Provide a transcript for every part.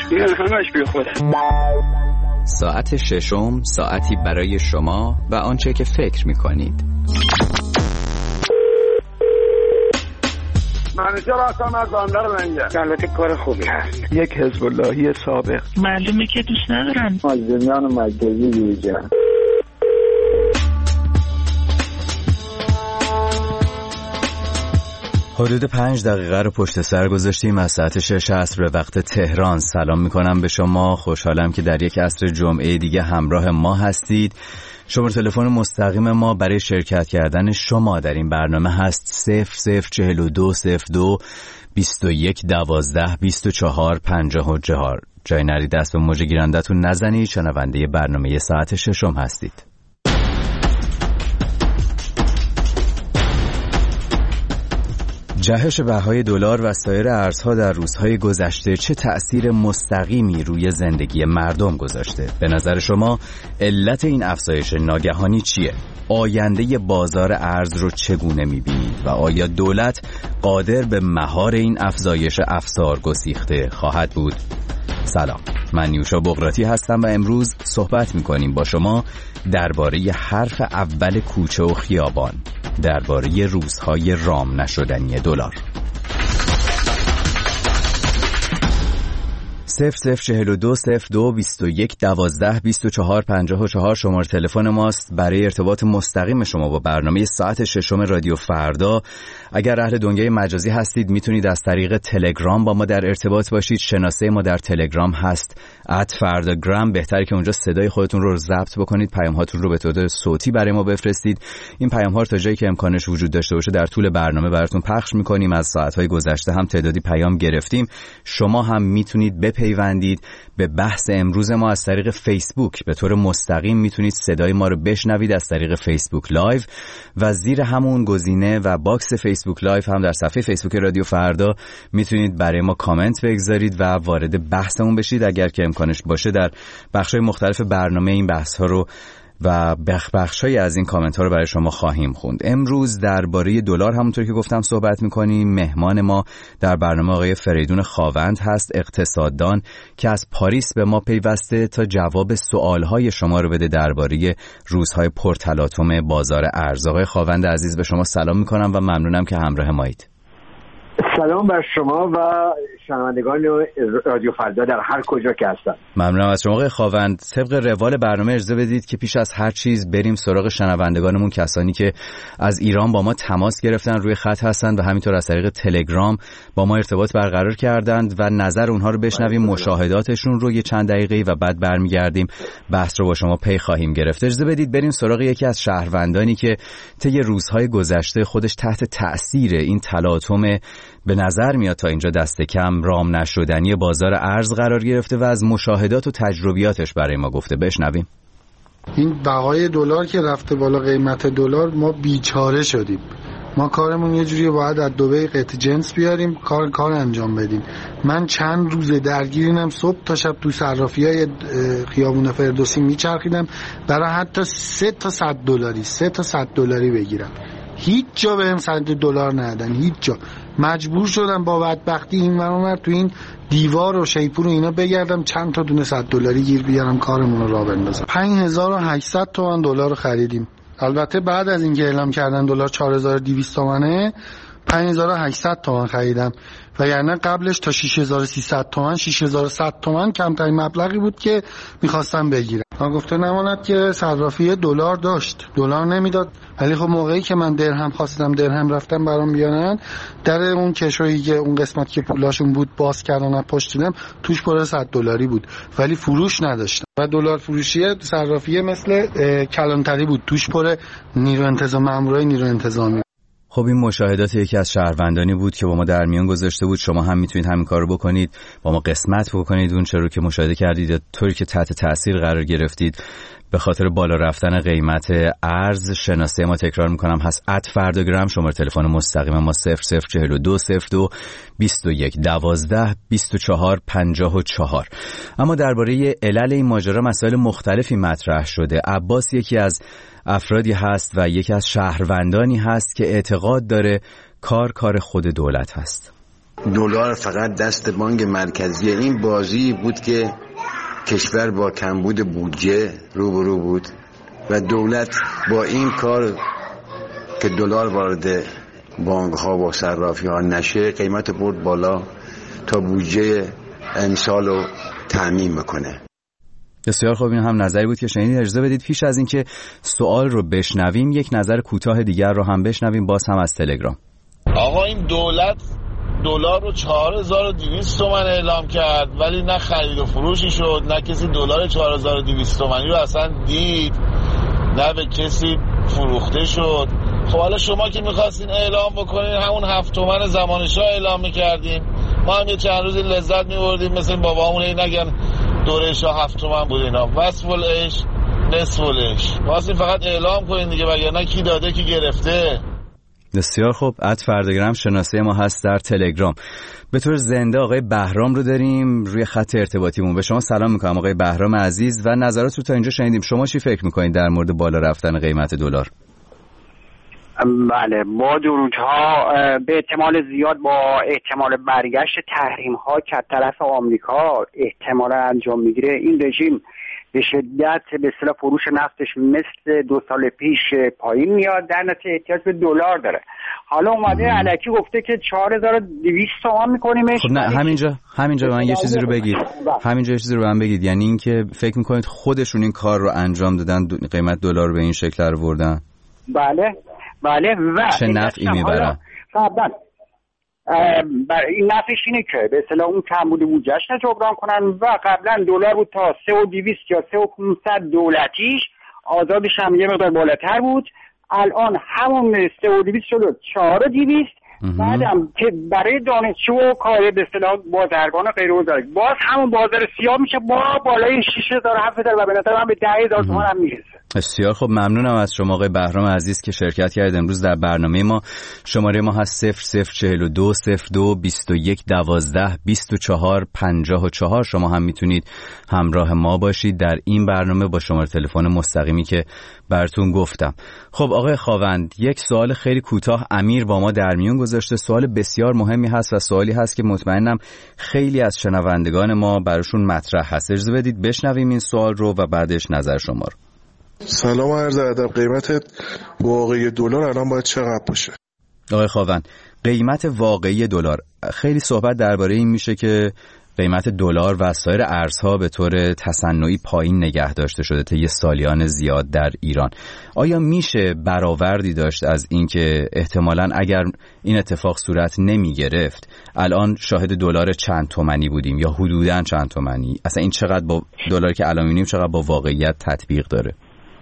این همش بی خوده. ساعت ششم، ساعتی برای شما و آنچه که فکر می‌کنید. منیجر هستم از بندر لنگه. البته کار خوبی هست. یک حزب اللهی سابق. معلومه که دوست ندارن. مازدمیان مرکزی دیجن. حدود 5 دقیقه رو پشت سر گذاشتیم از ساعت 6 عصر به وقت تهران. سلام میکنم به شما، خوشحالم که در یک عصر جمعه دیگه همراه ما هستید. شماره تلفن مستقیم ما برای شرکت کردن شما در این برنامه هست 004202 21 12 24 54. جای نری دست به موج گیرندتون نزنید، شنونده برنامه ساعت ششم هستید. جهش بهای دلار و سایر ارزها در روزهای گذشته چه تأثیر مستقیمی روی زندگی مردم گذاشته؟ به نظر شما علت این افزایش ناگهانی چیه؟ آینده بازار ارز رو چگونه می‌بینید و آیا دولت قادر به مهار این افزایش افسار گسیخته خواهد بود؟ سلام، من نیوشا بغراتی هستم و امروز صحبت می‌کنیم با شما درباره حرف اول کوچه و خیابان، درباره روزهای رام نشدنی دلار. 004202 21 12 24 54 شماره تلفن ماست برای ارتباط مستقیم شما با برنامه ساعت ششم رادیو فردا. اگر اهل دنیای مجازی هستید میتونید از طریق تلگرام با ما در ارتباط باشید. شناسه ما در تلگرام هست @فرdagram. بهتره که اونجا صدای خودتون رو ضبط بکنید، پیام هاتون رو به صورت صوتی برای ما بفرستید. این پیام ها رو تا جایی که امکانش وجود داشته باشه در طول برنامه براتون پخش میکنیم. از ساعت‌های گذشته هم تعدادی پیام گرفتیم. شما هم میتونید بپیوندید به بحث امروز ما از طریق فیسبوک. به طور مستقیم میتونید صدای ما رو بشنوید از طریق فیسبوک لایو و زیر همون گزینه و باکس فیسبوک لایو هم در صفحه فیسبوک رادیو فردا میتونید برای ما کامنت بگذارید و وارد بحثمون بشید. اگر که امکانش باشه در بخش‌های مختلف برنامه این بحث‌ها رو و بخش‌هایی از این کامنت‌ها رو برای شما خواهیم خوند. امروز درباره دلار همونطور که گفتم صحبت می‌کنیم. مهمان ما در برنامه آقای فریدون خاوند هست، اقتصاددان که از پاریس به ما پیوسته تا جواب سوال‌های شما رو بده درباره روزهای پرتلاطم بازار ارز. آقای خاوند عزیز به شما سلام می‌کنم و ممنونم که همراه مایید. سلام بر شما و شنوندگان رادیو فردا در هر کجا که هستن. ممنونم از شما آقای خاوند. طبق روال برنامه اجازه بدید که پیش از هر چیز بریم سراغ شنوندگانمون، کسانی که از ایران با ما تماس گرفتن، روی خط هستند و همینطور از طریق تلگرام با ما ارتباط برقرار کردند و نظر اونها رو بشنویم، مشاهداتشون رو یه چند دقیقه‌ای و بعد برمیگردیم بحث رو با شما پی خواهیم گرفت. اجازه بدید بریم سراغ یکی از شهروندانی که طی روزهای گذشته خودش تحت تأثیر این تلاطم به نظر میاد تا اینجا دست کم رام نشدنی بازار ارز قرار گرفته و از مشاهدات و تجربیاتش برای ما گفته. بشنویم. این بهای دلار که رفته بالا، قیمت دلار، ما بیچاره شدیم. ما کارمون یه جوری باید از دبی قطع جنس بیاریم، کار انجام بدیم. من چند روز درگیرینم، صبح تا شب تو صرافی‌های خیابون فردوسی میچرخیدم برای حتی 3 تا $100 بگیرم. هیچ جا بهم $100 ندادن، هیچ جا. مجبور شدم با بدبختی این ور تو این دیوار و شیپور و اینا بگردم چند تا دونه $100 گیر بیارم کارمون رو راه بندازم. 5800 تومان دلار خریدیم. البته بعد از اینکه اعلام کردن دلار 4200 تومانه 5800 تومان خریدم و یعنی قبلش تا 6300 تومان 6100 تومان کمترین مبلغی بود که میخواستم بگیرم. من گفته نماند که صرافی دلار داشت، دلار نمیداد، ولی خب موقعی که من درهم خواستم، درهم رفتم برام بیارن، در اون کشویی که اون قسمت که پولاشون بود باز کردن و پشت دیدم توش پر $100 بود ولی فروش نداشتم و دلار فروشی صرافی مثل کلانتری بود، توش پر نیرو انتظامی، مامورای نیرو انتظامی. خب این مشاهدات یکی از شهروندانی بود که با ما در میان گذاشته بود. شما هم میتونید همین کارو بکنید، با ما قسمت بکنید اون چه رو که مشاهده کردید یا طوری که تحت تاثیر قرار گرفتید به خاطر بالا رفتن قیمت ارز. شناسه ما تکرار میکنم هست @فرdagram. شماره تلفن مستقیم ما 004202 21 12 24 54. اما درباره علل این ماجرا مسائل مختلفی مطرح شده. عباس یکی از افرادی هست و یکی از شهروندانی هست که اعتقاد داره کار خود دولت هست. دلار فقط دست بانک مرکزی. این بازی بود که کشور با کمبود بودجه روبرو بود و دولت با این کار که دلار وارد بانک ها و صرافی ها نشه قیمت برد بالا تا بودجه امسال رو تأمین میکنه. بسیار خوب، این هم نظری بود که شنیدید. اجازه بدید پیش از اینکه سوال رو بشنویم یک نظر کوتاه دیگر رو هم بشنویم، باز هم از تلگرام. آقا این دولت دلار رو 4200 تومان اعلام کرد ولی نه خرید و فروشی شد، نه کسی دلار 4200 تومانی رو اصلا دید، نه به کسی فروخته شد. خب حالا شما که میخواستین اعلام بکنین همون 7 تومن زمان شاه اعلام میکردین، ما هم یه چند روزی لذت میبردیم مثل بابامون این نگن دوره شاه 7 تومن بود اینا، وصف العیش نصف العیش. واسه فقط اعلام کنین دیگه، وگرنه کی داده کی گرفته. بسیار خوب، @فردگرام شناسه ما هست در تلگرام. به طور زنده آقای بهرام رو داریم روی خط ارتباطیمون. به شما سلام میکنم آقای بهرام عزیز و نظرات رو تا اینجا شنیدیم. شما چی فکر میکنید در مورد بالا رفتن قیمت دلار؟ بله، با درودها. به احتمال زیاد با احتمال برگشت تحریم ها که از طرف آمریکا احتمال انجام میگیره، این رژیم به شدت به اصطلاح فروش نفتش مثل 2 سال پیش پایین میاد، در نتیجه احتیاج به دلار داره. حالا اومده الکی گفته که 4200 تومان میکنیمش. خب نه، همینجا من یه چیزی رو بگید. همینجا یه چیزی رو من بگید، یعنی اینکه فکر میکنید خودشون این کار رو انجام دادن، قیمت دلار رو به این شکل آوردن؟ بله و چه نفعی میبرن؟ این نفعش اینه که به اصطلاح اون کمبود بودجه‌اش جبران کنن و قبلا دلار بود تا 3200 یا 3500 دولتیش، آزادش هم یه مقدار بالاتر بود، الان همون 3200 شد 4200. بعدم که برای دانشجو و کار به اصطلاح بازرگان و غیره باز همون بازار سیاه میشه با بالای 6000 7000 و به نظر من به 10000 تومان هم میرسه. بسیار خب، ممنونم از شما آقای بهرام عزیز که شرکت کردید امروز در برنامه ما. شماره ما هست 0042 02 21 12 24 54. شما هم میتونید همراه ما باشید در این برنامه با شماره تلفن مستقیمی که براتون گفتم. خب آقای خاوند، یک سوال خیلی کوتاه امیر با ما در میون گذاشته. سوال بسیار مهمی هست و سوالی هست که مطمئنم خیلی از شنوندگان ما براشون مطرح هست. اجازه بدید بشنویم این سوال رو و بعدش نظر شما رو. سلام و عرض ادب. قیمت واقعی دلار الان باید چقدر باشه؟ آقای خاوند، قیمت واقعی دلار، خیلی صحبت درباره این میشه که قیمت دلار و سایر ارزها به طور تصنعی پایین نگه داشته شده طی سالیان زیاد در ایران. آیا میشه برآوردی داشت از اینکه احتمالاً اگر این اتفاق صورت نمی گرفت الان شاهد دلار چند تومانی بودیم یا حدوداً چند تومانی؟ اصلا این چقدر با دلاری که الان می‌بینیم چقدر با واقعیت تطبیق داره؟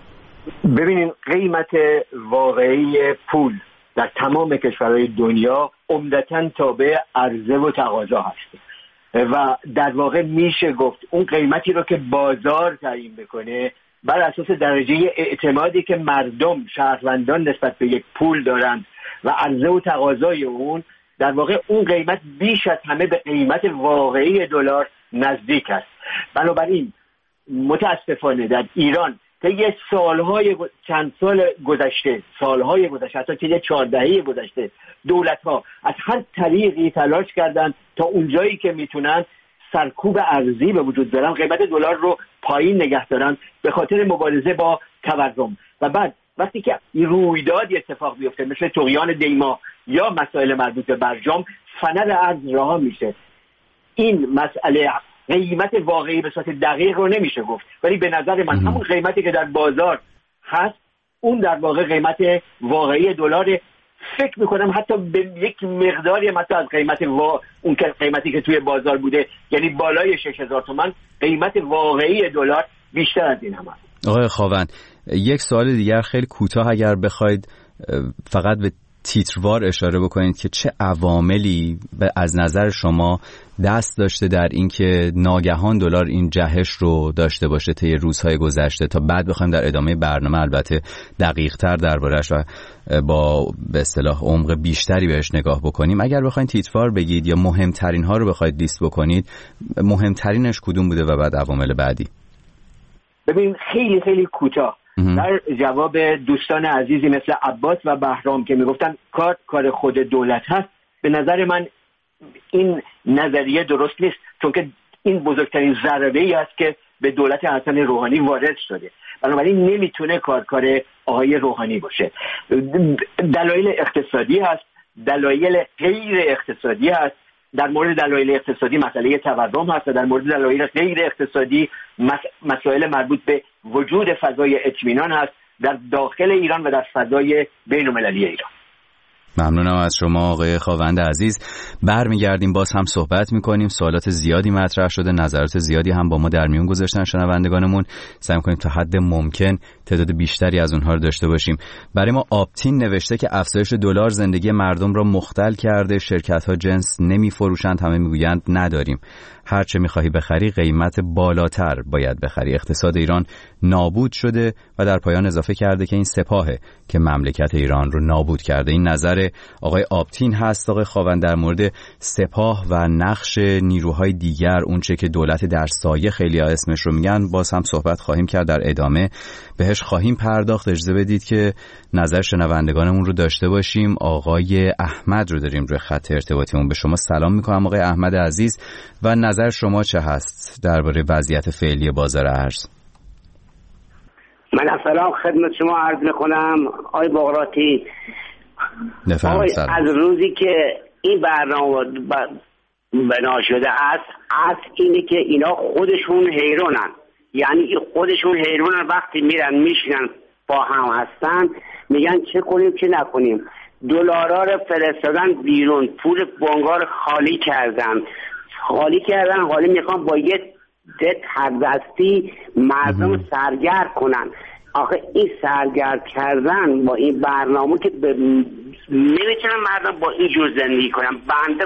ببینین، قیمت واقعی پول در تمام کشورهای دنیا عمدتاً تابع عرضه و تقاضا هست و در واقع میشه گفت اون قیمتی رو که بازار تعیین بکنه بر اساس درجه اعتمادی که مردم شهروندان نسبت به یک پول دارند و عرضه و تقاضای اون، در واقع اون قیمت بیش از همه به قیمت واقعی دلار نزدیک است. بنابراین متاسفانه در ایران طی چند سال گذشته حتی طی 4 دهه گذشته دولت‌ها از هر طریقی تلاش کردند تا اونجایی که میتونن سرکوب ارزی به وجود بیارن، قیمت دلار رو پایین نگه دارن به خاطر مبارزه با تورم. و بعد وقتی که رویدادی اتفاق بیفته مثل طغیان دیما یا مسائل مربوط به برجام، فنر ارز رها میشه. این مسئله قیمت واقعی به صورت دقیق رو نمیشه گفت، ولی به نظر من همون قیمتی که در بازار هست اون در واقع قیمت واقعی دلار. فکر میکنم حتی به یک مقداری حتی از اون قیمتی که توی بازار بوده، یعنی بالای 6000 تومان، قیمت واقعی دلار بیشتر از این هم هست. آقای خاوند، یک سوال دیگر خیلی کوتاه اگر بخواید فقط به تیتروار اشاره بکنید که چه عواملی از نظر شما دست داشته در اینکه ناگهان دلار این جهش رو داشته باشه طی روزهای گذشته، تا بعد بخوایم در ادامه برنامه البته دقیق‌تر درباره‌اش و با به اصطلاح عمق بیشتری بهش نگاه بکنیم. اگر بخواید تیتروار بگید یا مهمترین ها رو بخواید لیست بکنید، مهمترینش کدوم بوده و بعد عوامل بعدی؟ ببین، خیلی خیلی کوتاه در جواب دوستان عزیزی مثل عباس و بهرام که میگفتن کار خود دولت هست، به نظر من این نظریه درست نیست، چون که این بزرگترین ضربه‌ای است که به دولت حسن روحانی وارد شده. بنابراین نمیتونه کار آقای روحانی باشه. دلایل اقتصادی هست، دلایل غیر اقتصادی هست. در مورد دلایل اقتصادی مسئله تورم هست و در مورد دلایل غیر اقتصادی مسائل مربوط به وجود فضای اطمینان هست در داخل ایران و در فضای بین‌المللی ایران. ممنونم از شما آقای خاوند عزیز. برمیگردیم باز هم صحبت میکنیم. سوالات زیادی مطرح شده، نظرات زیادی هم با ما در میون گذاشتن شنوندگانمون. سعی میکنیم تا حد ممکن تعداد بیشتری از اونها رو داشته باشیم. برای ما آپتین نوشته که افزایش دلار زندگی مردم را مختل کرده، شرکت‌ها جنس نمیفروشند، همه میگویند نداریم. هر چه می‌خواهی بخری قیمت بالاتر باید بخری. اقتصاد ایران نابود شده و در پایان اضافه کرده که این سپاهه که مملکت ایران رو نابود کرده. این نظر آقای آپتین هست. آقای خاوند، در مورد سپاه و نقش نیروهای دیگر، اونچه که دولت در سایه خیلی اسمش رو میگن، باز هم صحبت خواهیم کرد، در ادامه بهش خواهیم پرداخت. اجازه بدید که نظر شنوندگانمون رو داشته باشیم. آقای احمد رو داریم روی خط ارتباطیمون. به شما سلام میکنم آقای احمد عزیز و نظر شما چه هست درباره وضعیت فعلی بازار ارز؟ من سلام خدمت شما عرض میکنم آقای بغراتی. از روزی که این برنامه بنا شده است اینه که اینا خودشون حیرانن، یعنی خودشون حیرانن. وقتی میرن میشینن با هم هستن میگن چه کنیم چه نکنیم. دلارا رو فرستادن بیرون، پول بانک‌ها رو خالی کردن، حالی میخوان با یه تردستی مردم سرگرم کنن. آخه این سرگرم کردن با این برنامه که نمیتونن مردم با این جور زندگی کنن. بنده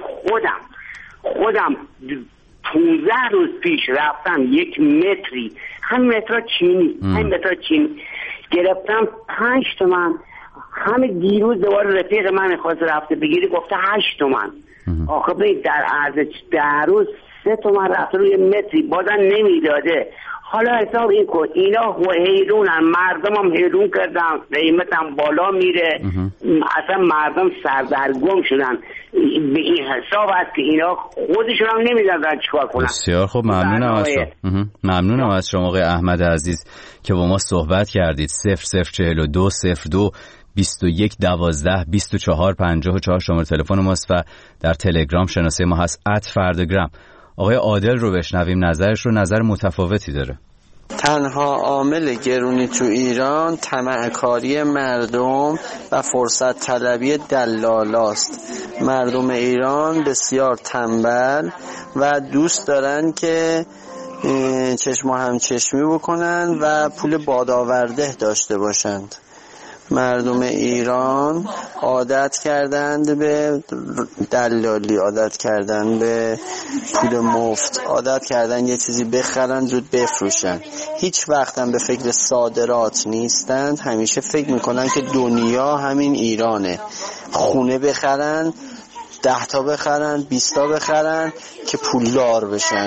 خودم 15 روز پیش رفتم یک متری، همین متر چینی گرفتم 5 تومن. همین دیروز دوباره رفیق من میخواست رفته بگیری گفته 8 تومن. آخه ببین در عرض 10 روز 3 تومن رفته روی متری، بازم نمیداده. حالا حساب این کن، اینا حیرونن، مردم هم حیرون کردن، قیمت هم بالا میره، اصلا مردم سردرگم شدن. به این حساب است که اینا خودشون هم نمیدونن چیکار کنن. بسیار خب، ممنونم از شما. ممنونم از شما آقای احمد عزیز که با ما صحبت کردید. 0042 02 21 12 24 54 شماره تلفن ماست و در تلگرام شناسه ما هست @فردگرام. آقای عادل رو بشنویم، نظرش رو نظر متفاوتی داره. تنها عامل گرونی تو ایران طمع‌کاری مردم و فرصت طلبی دلالاست. مردم ایران بسیار تنبل و دوست دارن که چشم و همچشمی بکنن و پول بادآورده داشته باشند. مردم ایران عادت کردند به دلالی، عادت کردند به پول مفت، عادت کردند یه چیزی بخرن زود بفروشن. هیچ وقت هم به فکر صادرات نیستند. همیشه فکر میکنن که دنیا همین ایرانه. خونه بخرن، 10 تا بخرن، 20 تا بخرن که پولدار بشن.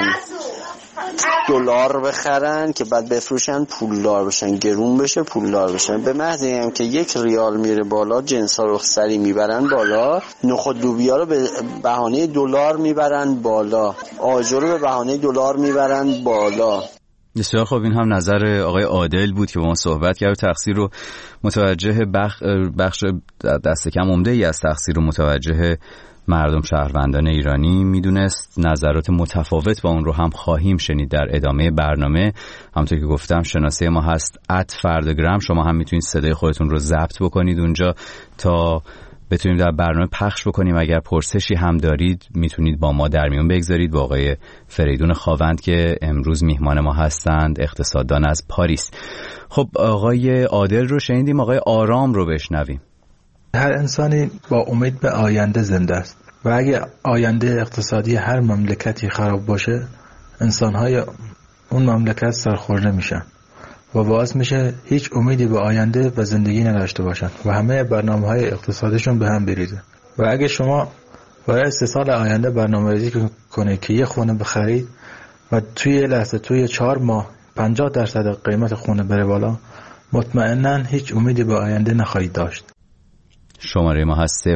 دلار بخرن که بعد بفروشن پولدار بشن، گرون بشه پولدار بشن. به محض اینکه که 1 ریال میره بالا جنسا رو سری میبرن بالا، نخود لوبیا رو به بهانه دلار میبرن بالا، آجر رو به بهانه دلار میبرن بالا. بسیار خب، این هم نظر آقای عادل بود که با ما صحبت کرد. تقصیر رو متوجه بخش دست کم عمده ای از تقصیر رو متوجه مردم شهروندان ایرانی میدونست. نظرات متفاوت با اون رو هم خواهیم شنید در ادامه برنامه. همونطور که گفتم شناسه ما هست @فردگرام. شما هم میتونید صدای خودتون رو ضبط بکنید اونجا تا بتونیم در برنامه پخش بکنیم. اگر پرسشی هم دارید میتونید با ما در میون بگذارید، با آقای فریدون خاوند که امروز میهمان ما هستند، اقتصاددان از پاریس. خب، آقای عادل رو شنیدیم، آقای آرام رو بشنویم. هر انسانی با امید به آینده زنده است و اگه آینده اقتصادی هر مملکتی خراب باشه، انسانهای اون مملکت سرخورده میشن و باعث میشه هیچ امیدی به آینده و زندگی نداشته باشن و همه برنامه‌های اقتصادیشون به هم بریزه. و اگه شما برای 3 سال آینده برنامه‌ریزی کنید که یه خونه بخرید و توی یه لحظه توی 4 ماه 50% قیمت خونه بره بالا، مطمئناً هیچ امیدی به آینده نخواهید داشت. شماره ما هست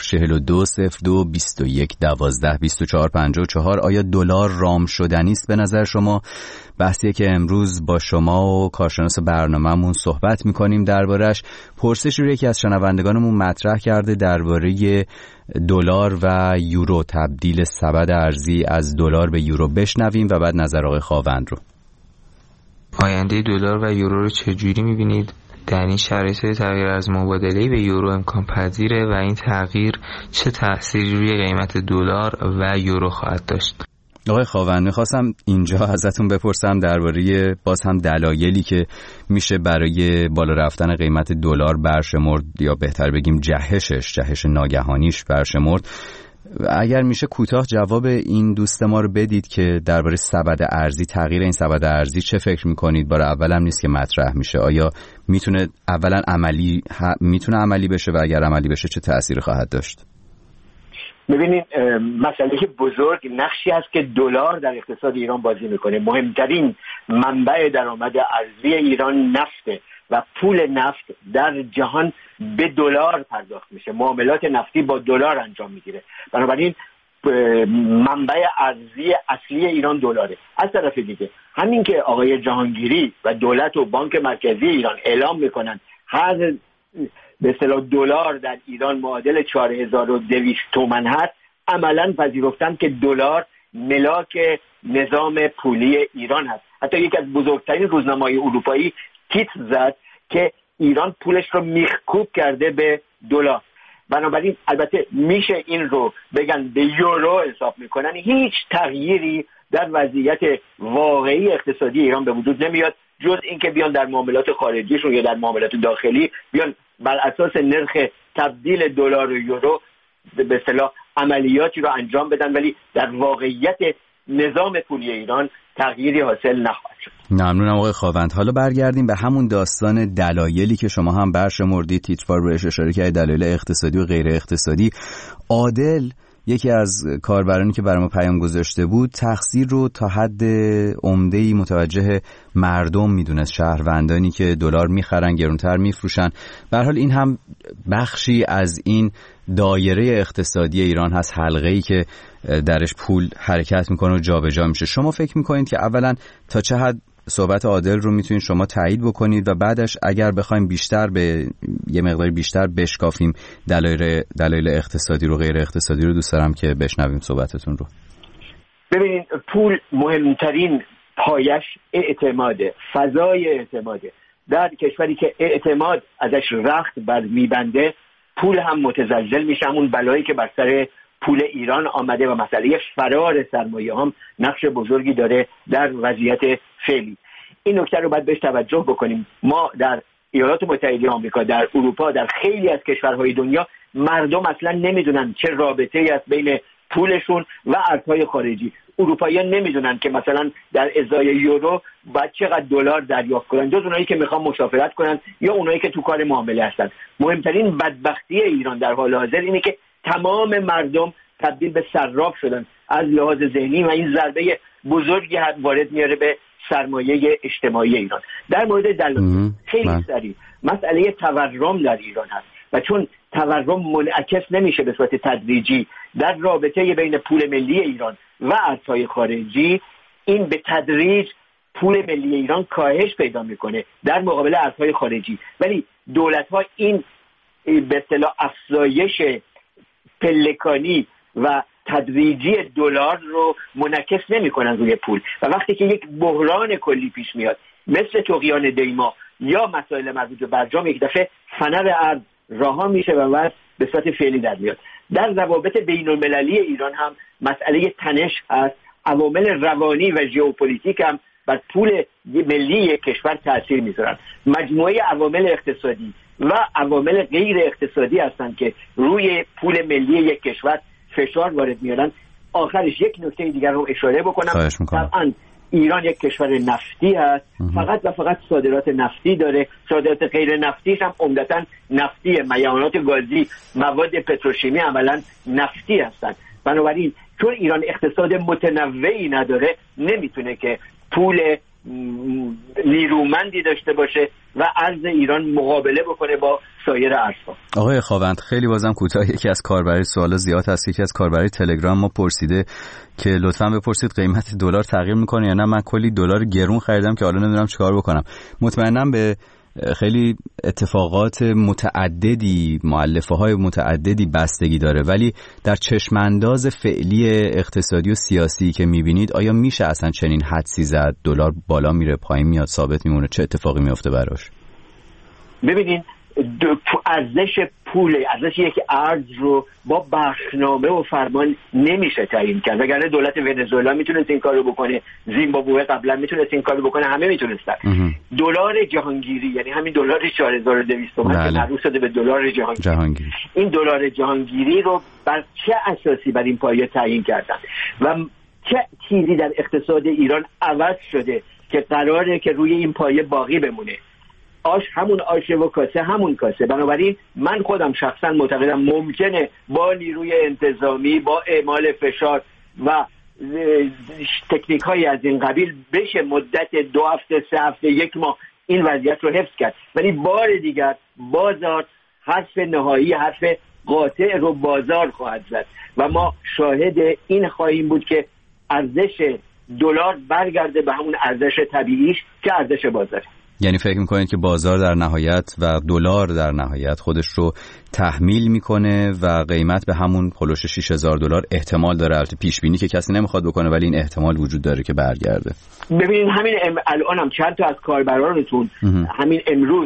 00420221122454. آیا دلار رام شدنی است به نظر شما؟ بحثیه که امروز با شما و کارشناس برنامه‌مون صحبت می‌کنیم دربارش. پرسشی رو یکی از شنوندگانمون مطرح کرده درباره دلار و یورو، تبدیل سبد ارزی از دلار به یورو. بشنویم و بعد نظر آقای خاوند رو. آینده دلار و یورو رو چجوری می‌بینید؟ در این شرایط تغییر از مبادله به یورو امکان پذیره و این تغییر چه تأثیری روی قیمت دلار و یورو خواهد داشت؟ آقای خاوند، میخواستم اینجا ازتون بپرسم درباره باز هم دلایلی که میشه برای بالا رفتن قیمت دلار برشمرد، یا بهتر بگیم جهش ناگهانیش برشمرد. اگر میشه کوتاه جواب این دوست ما رو بدید که درباره سبد ارزی، تغییر این سبد ارزی چه فکر میکنید؟ بار اولم نیست که مطرح میشه. آیا میتونه اولا عملی بشه و اگر عملی بشه چه تأثیری خواهد داشت؟ ببینید، مسئله بزرگ نقشی است که دلار در اقتصاد ایران بازی میکنه. مهمترین منبع درآمد ارزی ایران نفته و پول نفت در جهان به دلار پرداخت میشه. معاملات نفتی با دلار انجام میگیره. بنابراین منبع ارزی اصلی ایران دلاره. از طرف دیگه همین که آقای جهانگیری و دولت و بانک مرکزی ایران اعلام میکنن هر به اصطلاح دلار در ایران معادل 4200 تومان هست، عملاً پذیرفتن که دلار ملاک نظام پولی ایران هست. حتی یک از بزرگترین روزنامه‌های اروپایی تیتر زد که ایران پولش رو میخکوب کرده به دلار. بنابراین البته میشه این رو بگن به یورو حساب میکنن، هیچ تغییری در وضعیت واقعی اقتصادی ایران به وجود نمیاد جز اینکه بیان در معاملات خارجیشون یا در معاملات داخلی بیان بر اساس نرخ تبدیل دلار و یورو به اصطلاح عملیاتی رو انجام بدن، ولی در واقعیت نظام پولی ایران تغییری حاصل نخواهد شد. ممنونم آقای خاوند. حالا برگردیم به همون داستان دلایلی که شما هم برشمردید، تیتروار روش اشاره کردید، دلایل اقتصادی و غیر اقتصادی. عادل، یکی از کاربرانی که برای ما پیام گذاشته بود، تقصیر رو تا حد عمده‌ای متوجه مردم میدونست، شهروندانی که دلار میخرن گرونتر میفروشن. به هر حال این هم بخشی از این دایره اقتصادی ایران هست، حلقه‌ای که درش پول حرکت میکنه و جابجا میشه. شما فکر میکنید که اولا تا چه حد صحبت عادل رو میتونید شما تایید بکنید و بعدش اگر بخوایم بیشتر به یه مقداری بیشتر بشکافیم دلایل اقتصادی رو غیر اقتصادی رو، دوست دارم که بشنویم صحبتتون رو. ببینید، پول مهمترین پایش اعتماده، فضای اعتماده. در کشوری که اعتماد ازش رخت بر میبنده، پول هم متزلزل میشه. همون بلایی که بر سر پول ایران آمده و مسئله فرار سرمایه هم نقش بزرگی داره در وضعیت فعلی. این نکته رو باید بهش توجه بکنیم. ما در ایالات متحده آمریکا، در اروپا، در خیلی از کشورهای دنیا مردم اصلا نمیدونن چه رابطه‌ای است بین پولشون و ارزهای خارجی. اروپاییان نمیدونن که مثلا در ازای یورو باید چقدر دلار دریافت کنن، جز اونایی که میخوان مسافرت کنن یا اونایی که تو کار معامله هستن. مهمترین بدبختی ایران در حال حاضر اینه که تمام مردم تبدیل به صراف شدن از لحاظ ذهنی و این ضربه بزرگی وارد میاره به سرمایه اجتماعی ایران. در مورد دلار خیلی سریع، مسئله تورم در ایران هست و چون تورم منعکس نمیشه به صورت تدریجی در رابطه بین پول ملی ایران و ارزهای خارجی، این به تدریج پول ملی ایران کاهش پیدا میکنه در مقابل ارزهای خارجی، ولی دولت‌ها این به اصطلاح افزایش پلکانی و تدریجی دلار رو منعکس نمی‌کنن روی پول و وقتی که یک بحران کلی پیش میاد مثل طغیان دیما یا مسائل مربوط به برجام، یک دفعه فنر ارز رها میشه و بعد به صورت فعلی در میاد. در روابط بین‌المللی ایران هم مسئله تنش هست. عوامل روانی و ژئوپلیتیک هم بر پول ملی کشور تاثیر میذارن. مجموعه عوامل اقتصادی و عوامل غیر اقتصادی هستند که روی پول ملی یک کشور فشار وارد میارن. آخرش یک نکته دیگر رو اشاره بکنم. طبعا ایران یک کشور نفتی هست، فقط و فقط صادرات نفتی داره. صادرات غیر نفتیش هم عمدتاً نفتی، معدنیات گازی، مواد پتروشیمی عملاً نفتی هستند. بنابراین چون ایران اقتصاد متنوعی نداره، نمیتونه که پول نیرومندی داشته باشه و ارز ایران مقابله بکنه با سایر ارزها. آقای خاوند خیلی بازم کوتاه، یکی از کاربری سوالا زیاد هست، یکی از کاربری تلگرام ما پرسیده که لطفاً بپرسید قیمت دلار تغییر میکنه یا نه. من کلی دلار گرون خریدم که حالا نمیدونم چیکار بکنم. مطمئنم به خیلی اتفاقات متعددی، مؤلفه‌های متعددی بستگی داره، ولی در چشمانداز فعلی اقتصادی و سیاسی که میبینید آیا میشه اصلا چنین حدسی زد؟ دلار بالا میره، پایین میاد، ثابت میمونه، چه اتفاقی میفته براش؟ ببینید ارزش پول، ارزش یک ارز رو با بخشنامه و فرمان نمیشه تعیین کرد. وگرنه دولت ونزوئلا میتونست این کارو بکنه، زیمبابوه قبلا میتونست این کارو بکنه، همه میتونستن. دلار جهانگیری، یعنی همین دلار 4200 تومان که معروف شده به دلار جهانگیری، این دلار جهانگیری رو بر چه اساسی بر این پایه تعیین کردن و چه چیزی در اقتصاد ایران عوض شده که قراره که روی این پایه باقی بمونه؟ آش همون آشه و کاسه همون کاسه. بنابراین من خودم شخصا معتقدم ممکنه با نیروی انتظامی، با اعمال فشار و تکنیک های از این قبیل بشه مدت 2 هفته، 3 هفته، 1 ماه این وضعیت رو حفظ کرد. ولی بار دیگر بازار حرف نهایی، حرف قاطع رو بازار خواهد زد و ما شاهد این خواهیم بود که ارزش دلار برگرده به همون ارزش طبیعیش که ارزش بازاره. یعنی فکر میکنید که بازار در نهایت و دلار در نهایت خودش رو تحمیل میکنه و قیمت به همون خلوش 6000 دلار احتمال داره؟ البته پیش بینی که کسی نمیخواد بکنه، ولی این احتمال وجود داره که برگرده. ببینید همین الان هم چند تا از کاربرانتون همین امروز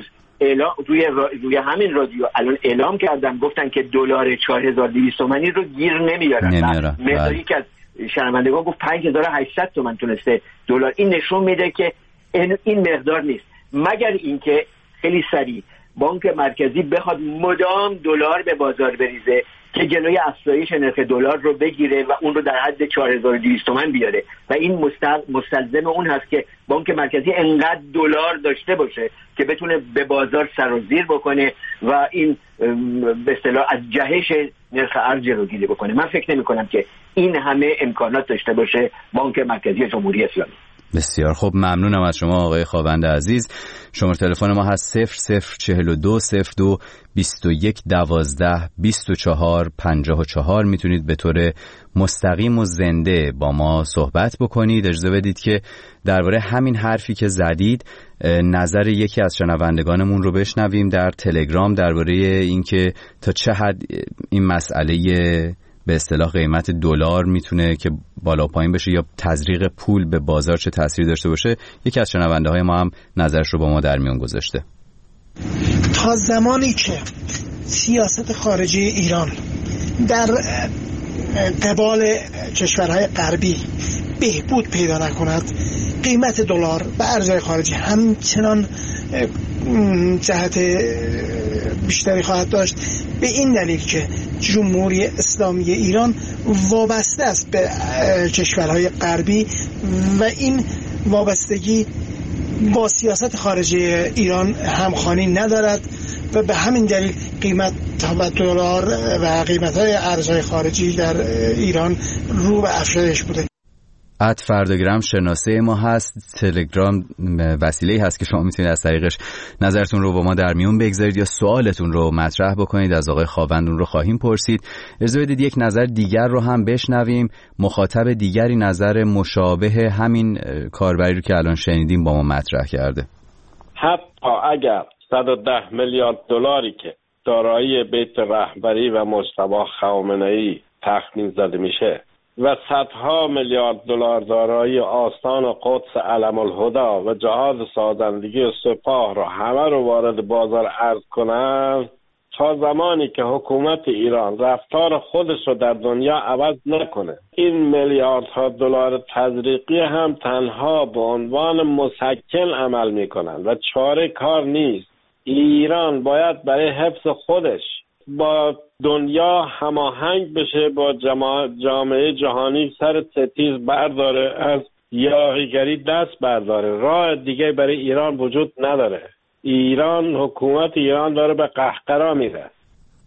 روی همین رادیو الان اعلام کردن، گفتن که دلار 4200 تومانی رو گیر نمیارن. مقداری که از شنوندگان گفت 5800 تومان تونسته دلار. این نشون میده که این مقدار نیست، مگر اینکه خیلی سریع بانک مرکزی بخواد مدام دلار به بازار بریزه که جلوی افزایش نرخ دلار رو بگیره و اون رو در حد 4200 تومان بیاره و این مستلزم اون هست که بانک مرکزی انقدر دلار داشته باشه که بتونه به بازار سرازیر بکنه و این به اصطلاح از جهش نرخ ارز جلوگیری بکنه. من فکر نمی کنم که این همه امکانات داشته باشه بانک مرکزی جمهوری اسلامی. بسیار خوب، ممنونم از شما آقای خاوند عزیز. شماره تلفن ما هست 0042 02 21 12 24 54. میتونید به طور مستقیم و زنده با ما صحبت بکنید. اجازه بدید که درباره همین حرفی که زدید نظر یکی از شنوندگانمون رو بشنویم در تلگرام درباره اینکه تا چه حد این مسئله به اصطلاح قیمت دلار میتونه که بالا پایین بشه یا تزریق پول به بازار چه تأثیری داشته باشه. یکی از شنونده های ما هم نظرش رو با ما در میون گذاشته. تا زمانی که سیاست خارجی ایران در قبال کشورهای غربی بهبود پیدا نکند، قیمت دلار و ارزهای خارجی همچنان جهت بیشتری خواهد داشت، به این دلیل که جمهوری اسلامی ایران وابسته است به کشورهای غربی و این وابستگی با سیاست خارجی ایران همخوانی ندارد و به همین دلیل قیمت دلار و قیمت‌های ارزهای خارجی در ایران رو به افزایش بوده. فرداگرام شناسه ما هست. تلگرام وسیله‌ای هست که شما میتونید از طریقش نظرتون رو با ما در میون بگذارید یا سوالتون رو مطرح بکنید. از آقای خاوندون رو خواهیم پرسید. اجازه بدید یک نظر دیگر رو هم بشنویم. مخاطب دیگری نظر مشابه همین کاربری رو که الان شنیدیم با ما مطرح کرده. حتی اگر 110 میلیارد دلاری که دارایی بیت رهبری و مجتبی خامنه‌ای تخمین زده میشه و صدها میلیارد دلار دارایی آستان و قدس علم الهدا و جهاز سازندگی و سپاه رو همه رو وارد بازار ارز کنن، تا زمانی که حکومت ایران رفتار خودش رو در دنیا عوض نکنه، این میلیاردها دلار تزریقی هم تنها به عنوان مسکن عمل میکنن و چاره کار نیست. ایران باید برای حفظ خودش با دنیا هماهنگ بشه، با جامعه جهانی سر ستیز برداره، از یاغیگری دست برداره. راه دیگه برای ایران وجود نداره. حکومت ایران داره به قهقرا میره.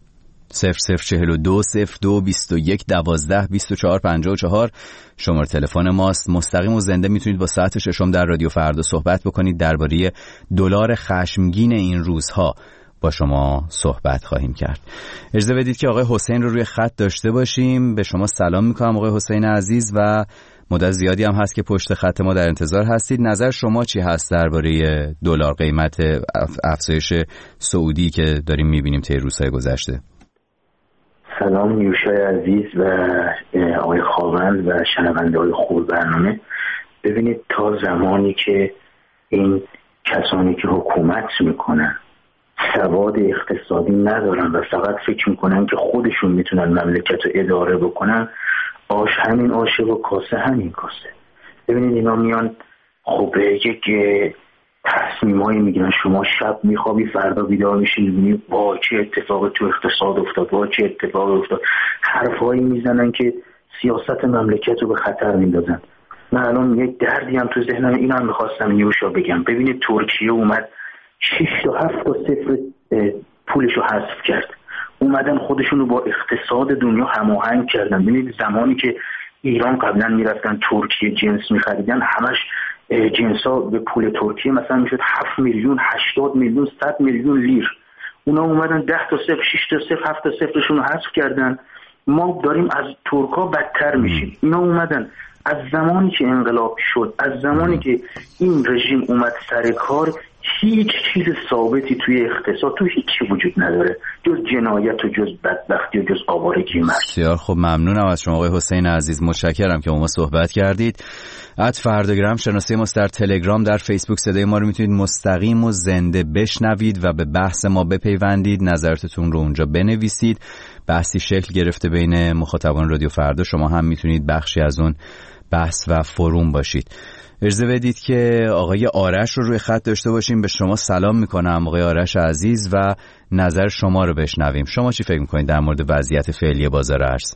0042 02 21 12 24 54 شماره تلفن ماست. مستقیم و زنده میتونید با ساعت ششم در رادیو فردا صحبت بکنید. درباره دلار خشمگین این روزها با شما صحبت خواهیم کرد. اجازه بدید که آقای حسین رو روی خط داشته باشیم. به شما سلام میکنم آقای حسین عزیز و مدت زیادی هم هست که پشت خط ما در انتظار هستید. نظر شما چی هست درباره دلار، قیمت افزایش سعودی که داریم میبینیم طی روزهای گذشته؟ سلام نیوشای عزیز و آقای خاوند و شنونده های خوب برنامه. ببینید تا زمانی که این کسانی که حکومت میکنن سواد اقتصادی ندارن و فقط فکر میکنن که خودشون میتونن مملکت رو اداره بکنن، آش همین آشه و کاسه همین کاسه. ببینید اینا میان خب یک تصمیمایی میگیرن، شما شب میخوابی فردا بیدار میشی میبینی با چه اتفاقی تو اقتصاد افتاد، با چه اتفاقی افتاد، حرفایی میزنن که سیاست مملکت رو به خطر میندازن. من الان یک دردی هم تو ذهنم، اینا هم میخواستم نیوشا بگم. ببینید ترکیه اومد 6 تا 7 تا صفر پولش رو حذف کرد، اومدن خودشون رو با اقتصاد دنیا هماهنگ کردن. ببینید زمانی که ایران قبلا میرفتن ترکیه جنس میخریدن، همش جنسا به پول ترکیه مثلا میشد 7 میلیون 80 میلیون 100 میلیون لیر. اونا اومدن 10 تا صفر 6 تا صفر 7 تا صفرشون رو حذف کردن. ما داریم از ترکا بدتر میشیم. اینا اومدن از زمانی که انقلاب شد، از زمانی که این رژیم اومد سر کار، هیچ چیز ثابتی توی اقتصاد تو هیچی وجود نداره جز جنایت و جز بدبختی و جز آوارگی مرگ. بسیار خب، ممنونم از شما آقای حسین عزیز، متشکرم که با ما صحبت کردید. @فرداگرام شناسه ماست در تلگرام، در فیسبوک صدای ما رو میتونید مستقیم و زنده بشنوید و به بحث ما بپیوندید، نظرتون رو اونجا بنویسید. بحثی شکل گرفته بین مخاطبان رادیو فردا، شما هم میتونید بخشی از اون بحث و فروم باشید. اجازه بدید که آقای آرش رو روی خط داشته باشیم. به شما سلام میکنم آقای آرش عزیز و نظر شما رو بشنویم. شما چی فکر میکنید در مورد وضعیت فعلی بازار ارز؟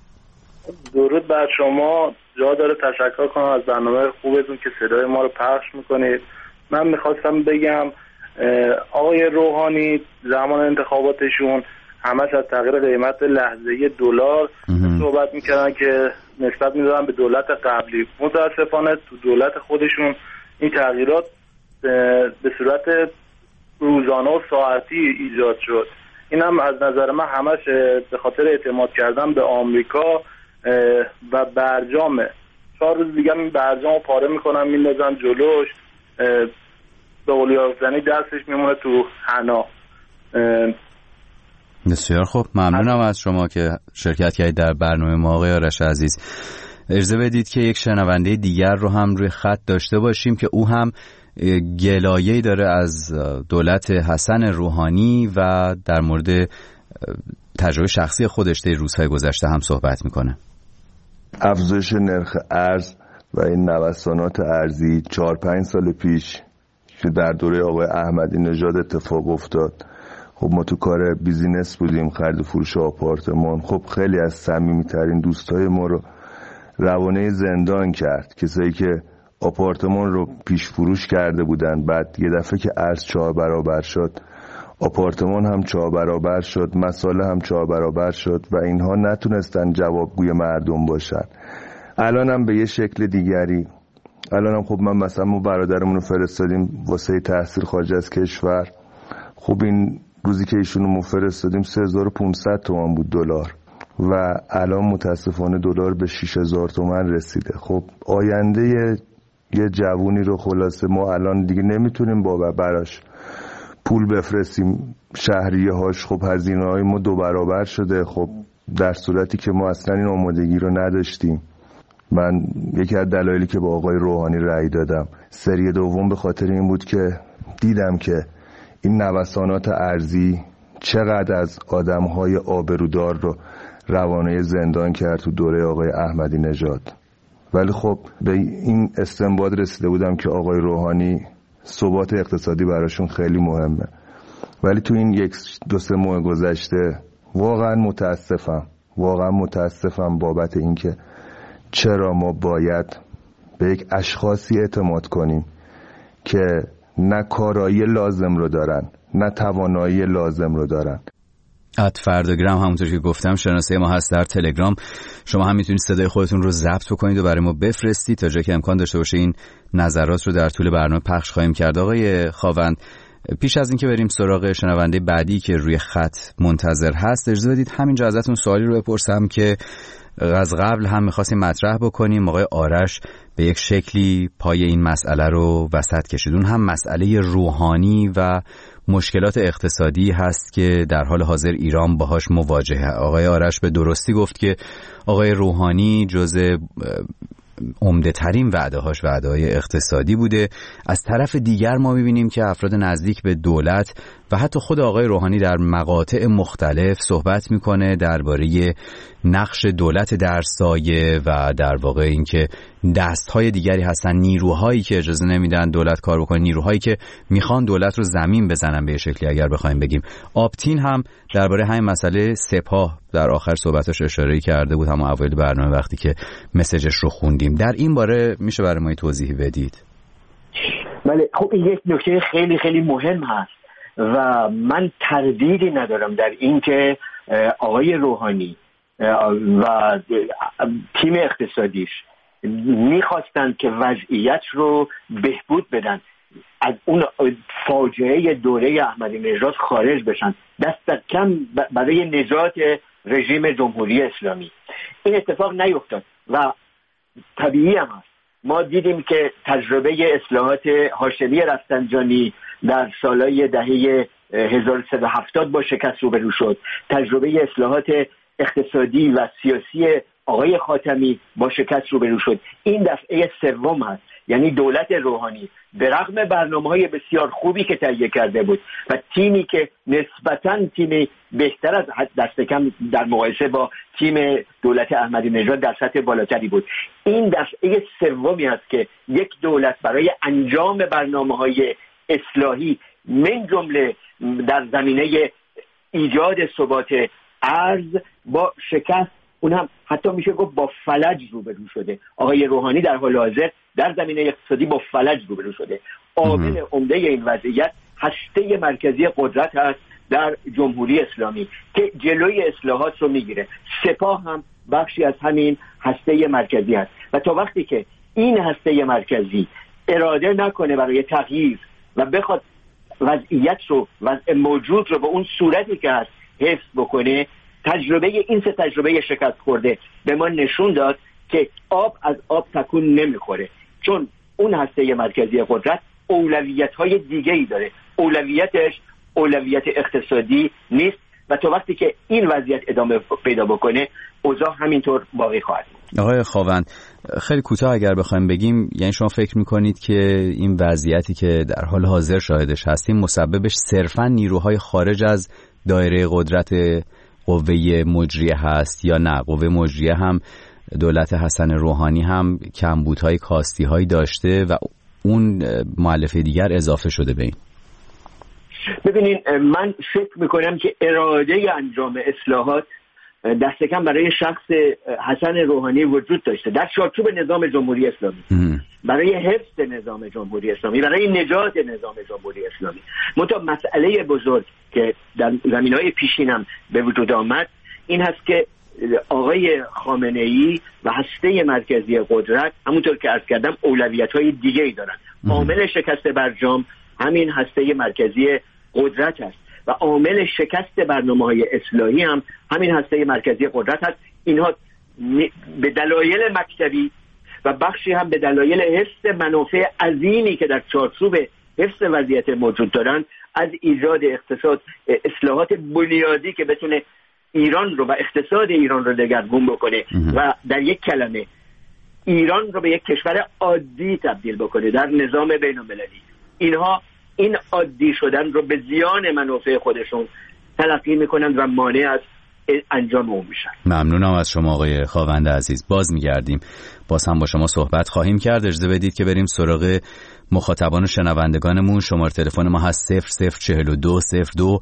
درود بر شما. جا داره تشکر کنم از برنامه خوبتون که صدای ما رو پخش میکنید. من میخواستم بگم آقای روحانی زمان انتخاباتشون همش از تغییر قیمت لحظه‌ای دلار صحبت میکردن که نسبت میدادن به دولت قبلی. متاسفانه تو دولت خودشون این تغییرات به صورت روزانه و ساعتی ایجاد شد. این هم از نظر من همش به خاطر اعتماد کردن به آمریکا و برجامه. 4 روز دیگه این برجام رو پاره میکنن میندازن جلوش، به قول یافتنی دستش میمونه تو حنا. بسیار خوب، ممنونم از شما که شرکت کردید در برنامه ما آقای آرش عزیز. اجازه بدید که یک شنونده دیگر رو هم روی خط داشته باشیم که او هم گلایه‌ای داره از دولت حسن روحانی و در مورد تجربه شخصی خودش در روزهای گذشته هم صحبت میکنه. افزایش نرخ ارز و این نوسانات ارزی 4-5 سال پیش که در دوره آقای احمدی نژاد اتفاق افتاد. خب ما تو کار بیزینس بودیم، خرید و فروش آپارتمان. خب خیلی از صمیمی‌ترین دوستای ما رو روانه زندان کرد، کسایی که آپارتمان رو پیش فروش کرده بودن. بعد یه دفعه که ارز 4 برابر شد، آپارتمان هم 4 برابر شد، مساله هم 4 برابر شد و اینها نتونستن جوابگوی مردم باشن. الان هم به یه شکل دیگری، الان هم خب من مثلا ما برادرمون رو فرستادیم واسه تحصیل خارج از کشور. خب این روزی که ایشونو ما فرستادیم 3500 تومان بود دلار و الان متاسفانه دلار به 6000 تومان رسیده. خب آینده یه جوونی رو خلاصه ما الان دیگه نمیتونیم براش پول بفرستیم، شهریه هاش خب هزینه های ما 2 برابر شده. خب در صورتی که ما اصلا این آمادگی رو نداشتیم. من یکی از دلایلی که با آقای روحانی رأی دادم سری دوم به خاطر این بود که دیدم که این نوسانات ارزی چقدر از آدم‌های آبرودار رو روانه زندان کرد تو دوره آقای احمدی نژاد. ولی خب به این استنباط رسیده بودم که آقای روحانی ثبات اقتصادی براشون خیلی مهمه. ولی تو این 1-2 ماه گذشته واقعا متاسفم بابت اینکه چرا ما باید به یک اشخاصی اعتماد کنیم که نه کارایی لازم رو دارن، نه توانایی لازم رو دارن. @فرداگرام همونطور که گفتم شناسه ما هست در تلگرام. شما هم میتونید صدای خودتون رو ضبط بکنید و برای ما بفرستید تا جایی که امکان داشته باشه این نظرات رو در طول برنامه پخش خواهیم کرد. آقای خاوند، پیش از اینکه بریم سراغ شنونده بعدی که روی خط منتظر هست، اجازه بدید همینجا ازتون سوالی رو بپرسم که از قبل هم می‌خواستیم مطرح بکنیم. آقای آرش به یک شکلی پای این مسئله رو وسط کشید. اون هم مسئله روحانی و مشکلات اقتصادی هست که در حال حاضر ایران باهاش مواجهه. آقای آرش به درستی گفت که آقای روحانی جزء عمده ترین وعده‌هاش وعده‌های اقتصادی بوده. از طرف دیگر ما می‌بینیم که افراد نزدیک به دولت و حتی خود آقای روحانی در مقاطع مختلف صحبت می‌کنه درباره نقش دولت در سایه و در واقع اینکه دست‌های دیگری هستن، نیروهایی که اجازه نمیدن دولت کار بکنه، نیروهایی که میخوان دولت رو زمین بزنن به شکلی اگر بخوایم بگیم. آپتین هم درباره همین مسئله سپاه در آخر صحبتش اشاره کرده بود، هم اوایل برنامه وقتی که مسیجش رو خوندیم. در این باره میشه برای ما توضیحی بدید؟ بله، خب این یک نکته خیلی خیلی مهم هست و من تردیدی ندارم در این که آقای روحانی و تیم اقتصادیش میخواستن که وضعیت رو بهبود بدن، از اون فاجعه دوره احمدی نژاد خارج بشن، دست کم برای نجات رژیم جمهوری اسلامی. این اتفاق نیفتاد و طبیعی هم هست. ما دیدیم که تجربه اصلاحات هاشمی رفسنجانی در سالهای دهه 1370 با شکست روبرو شد. تجربه اصلاحات اقتصادی و سیاسی آقای خاتمی با شکست روبرو شد. این دفعه سوم هست، یعنی دولت روحانی به رغم برنامه‌های بسیار خوبی که تهیه کرده بود و تیمی که نسبتاً تیم بهتر از دست کم در مقایسه با تیم دولت احمدی نژاد در سطح بالاتری بود، این دفعه سومی است که یک دولت برای انجام برنامه‌های اصلاحی من جمله در زمینه ایجاد ثبات ارز با شکست، اون هم حتی میشه گفت با فلج روبرو شده. آقای روحانی در حال حاضر در زمینه اقتصادی با فلج روبرو شده. عامل عمده این وضعیت هسته مرکزی قدرت هست در جمهوری اسلامی که جلوی اصلاحات رو میگیره. سپاه هم بخشی از همین هسته مرکزی هست و تا وقتی که این هسته مرکزی اراده نکنه برای تغییر و بخواد وضعیت رو، وضع موجود رو به اون صورتی که هست حفظ بکنه، این سه تجربه شکست خورده به ما نشون داد که آب از آب تکون نمیخوره، چون اون هسته مرکزی قدرت اولویت‌های دیگه‌ای داره. اولویتش اولویت اقتصادی نیست و تا وقتی که این وضعیت ادامه پیدا بکنه اوضاع همینطور باقی خواهد بود. آقای خاوند، خیلی کوتاه اگر بخوایم بگیم، یعنی شما فکر میکنید که این وضعیتی که در حال حاضر شاهدش هستیم مسببش صرفاً نیروهای خارج از دایره قدرت قوه مجریه هست یا نه قوه مجریه هم دولت حسن روحانی هم کمبودهای کاستی‌هایی داشته و اون مؤلفه دیگر اضافه شده به این؟ ببینین، من فکر میکنم که اراده انجام اصلاحات دست کم برای شخص حسن روحانی وجود داشته در چارچوب نظام جمهوری اسلامی، برای حفظ نظام جمهوری اسلامی، برای نجات نظام جمهوری اسلامی. منتها مسئله بزرگ که در زمینه‌های پیشینم به وجود آمد این هست که آقای خامنه‌ای و هسته مرکزی قدرت همونطور که عرض کردم اولویت‌های دیگه‌ای دارن. عامل شکست برجام همین هسته مرکزی قدرت است و عامل شکست برنامه‌های اصلاحی هم همین هسته مرکزی قدرت است. اینها به دلایل مکتبی و بخشی هم به دلایل حفظ منافع عظیمی که در چارچوب حفظ وضعیت موجود دارن از ایجاد اصلاحات بنیادی که بتونه ایران رو و اقتصاد ایران رو دگرگون بکنه و در یک کلمه ایران رو به یک کشور عادی تبدیل بکنه در نظام بین‌المللی. اینها این عادی شدن رو به زیان منافع خودشون تلقی میکنن و مانع از انجام اون میشن. ممنونم از شما آقای خاوند عزیز. باز میگردیم، باز هم با شما صحبت خواهیم کرد. اجازه بدید که بریم سراغ مخاطبان و شنوندگانمون. شماره تلفن ما هست 0042 02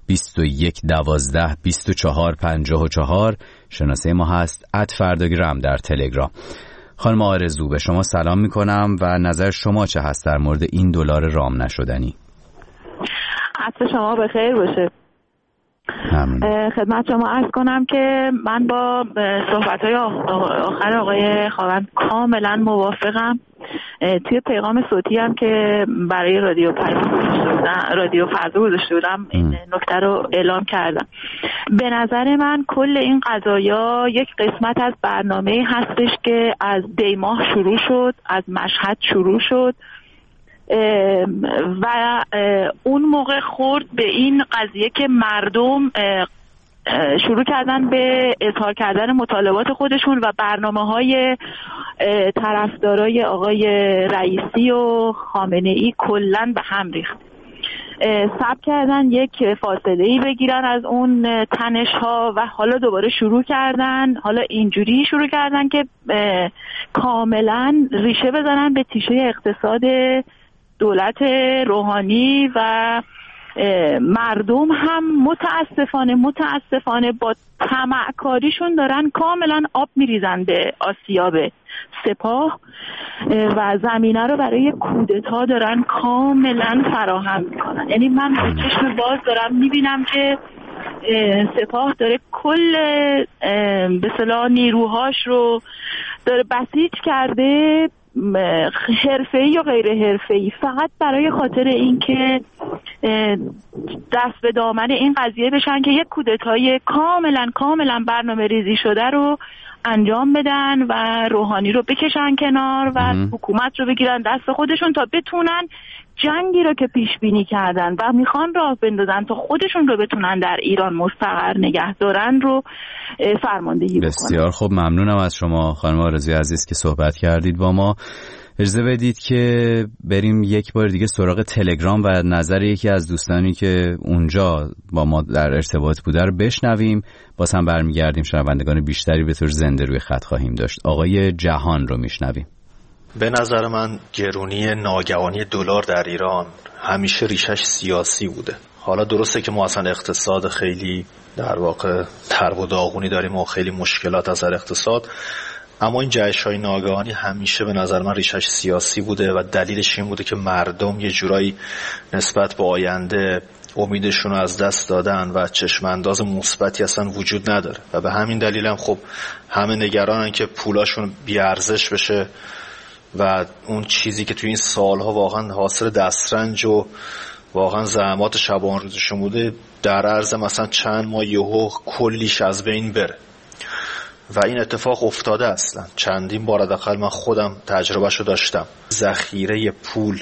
21 12 24 54. شناسه ما هست @فرداگرام در تلگرام. خانم آرزو، به شما سلام میکنم و نظر شما چه هست در مورد این دلار رام نشدنی؟ عصر شما بخیر باشه. خدمت شما عرض کنم که من با صحبت‌های آخر آقای خاوند کاملا موافقم. توی پیغام صوتی هم که برای رادیو فردا گذاشته بودم این نکته رو اعلام کردم. به نظر من کل این قضایا یک قسمت از برنامه هستش که از دیماه شروع شد، از مشهد شروع شد و اون موقع خورد به این قضیه که مردم شروع کردن به اظهار کردن مطالبات خودشون و برنامه‌های طرفدارای آقای رئیسی و خامنه‌ای کلاً به هم ریخت. سعی کردن یک فاصله‌ای بگیرن از اون تنش‌ها و حالا دوباره شروع کردن، حالا اینجوری شروع کردن که کاملاً ریشه بزنن به تیشه اقتصاد دولت روحانی و مردم هم متاسفانه با طمع‌کاریشون دارن کاملا آب میریزن به آسیاب سپاه و زمینه رو برای کودتا دارن کاملا فراهم میکنن. یعنی من با چشم باز دارم میبینم که سپاه داره کل به اصطلاح نیروهاش رو داره بسیج کرده، حرفه‌ای یا غیر حرفه‌ای، فقط برای خاطر اینکه دست به دامن این قضیه بشن که یک کودتای کاملا برنامه ریزی شده رو انجام بدن و روحانی رو بکشن کنار و حکومت رو بگیرن دست خودشون تا بتونن جنگی رو که پیش بینی کردن و میخوان راه بندازن تا خودشون رو بتونن در ایران مستقر نگه دارن رو فرماندهی بکنن. بسیار خوب، ممنونم از شما خانم آرزوی عزیز که صحبت کردید با ما. اجازه بدید که بریم یک بار دیگه سراغ تلگرام و نظر یکی از دوستانی که اونجا با ما در ارتباط بوده رو بشنویم. باز هم برمیگردیم، شنوندگان بیشتری به طور زنده روی خط خواهیم داشت. آقای جهان رو میشنویم. به نظر من گرونی ناگهانی دلار در ایران همیشه ریشش سیاسی بوده. حالا درسته که ما اصلا اقتصاد خیلی در واقع تر و داغونی داریم و خیلی مشکلات از اقتصاد، اما این جهش‌های ناگهانی همیشه به نظر من ریشش سیاسی بوده و دلیلش این بوده که مردم یه جورایی نسبت به آینده امیدشون رو از دست دادن و چشمانداز مثبتی اصلا وجود نداره و به همین دلیل هم خب همه نگرانن که پولاشون بی‌ارزش بشه و اون چیزی که توی این سالها واقعا حاصل دسترنج و واقعا زحمات شبان روزشون بوده در عرض مثلا چند ماه یهو کلیش از بین بره. و این اتفاق افتاده اصلا چندین بار حداقل من خودم تجربهشو داشتم. ذخیره پول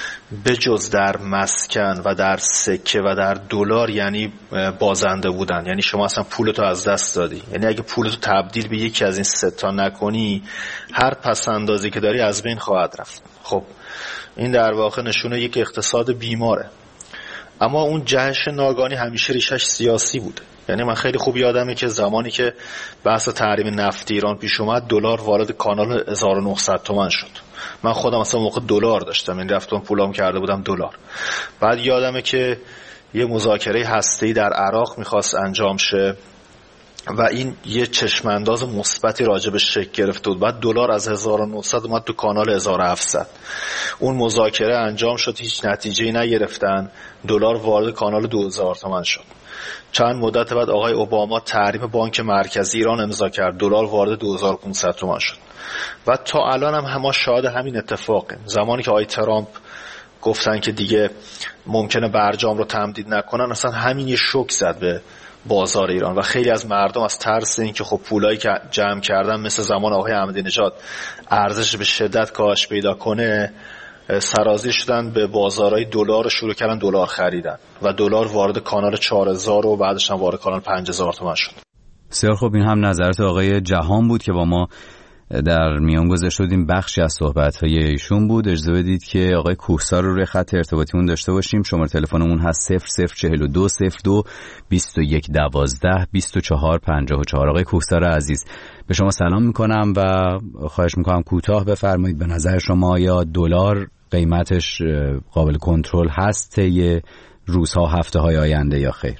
بجز در مسکن و در سکه و در دلار یعنی بازنده بودن، یعنی شما اصلا پولتو از دست دادی. یعنی اگه پولتو تبدیل به یکی از این سه تا نکنی هر پس اندازی که داری از بین خواهد رفت. خب این در واقع نشونه یک اقتصاد بیماره. اما اون جهش ناگهانی همیشه ریشش سیاسی بوده. یعنی من خیلی خوب یادمه که زمانی که بحث تحریم نفت ایران پیش اومد دلار وارد کانال 1900 تومان شد. من خودم اصلا موقع دلار داشتم، این رفتم پولام کرده بودم دلار. بعد یادمه که یه مذاکره هسته‌ای در عراق میخواست انجام شه و این یه چشمانداز مثبتی راجبش شکل گرفته بود. بعد دلار از 1900 اومد تو کانال 1700. اون مذاکره انجام شد، هیچ نتیجه‌ای نگرفتن، دلار وارد کانال 2000 تومان شد. چند مدت بعد آقای اوباما تحریم بانک مرکزی ایران امضا کرد، دلار وارد 2500 تومان شد. و تا الان هم ما شاهد همین اتفاقیم. زمانی که آقای ترامپ گفتن که دیگه ممکنه برجام رو تمدید نکنن، اصلا همین یه شوک زد به بازار ایران و خیلی از مردم از ترس این که خب پولایی که جمع کردن مثل زمان آقای احمدی نژاد ارزش به شدت کاهش پیدا کنه، سرازیر شدن به بازارهای دلار، شروع کردن دلار خریدن و دلار وارد کانال 4000 و بعدش هم وارد کانال 5000 تومان شد. بسیار خوب، این هم نظرات آقای جهان بود که با ما در میان گذاشتیم. بخشی از صحبت‌های ایشون بود. اجازه بدید که آقای کوهسار رو روی خط ارتباطیمون داشته باشیم. شماره تلفنمون هست 0042 02 21 12 24 54. آقای کوهسار عزیز، به شما سلام میکنم و خواهش میکنم کوتاه بفرمایید به نظر شما یا دلار قیمتش قابل کنترل هست طی روزها هفته‌های آینده یا خیر؟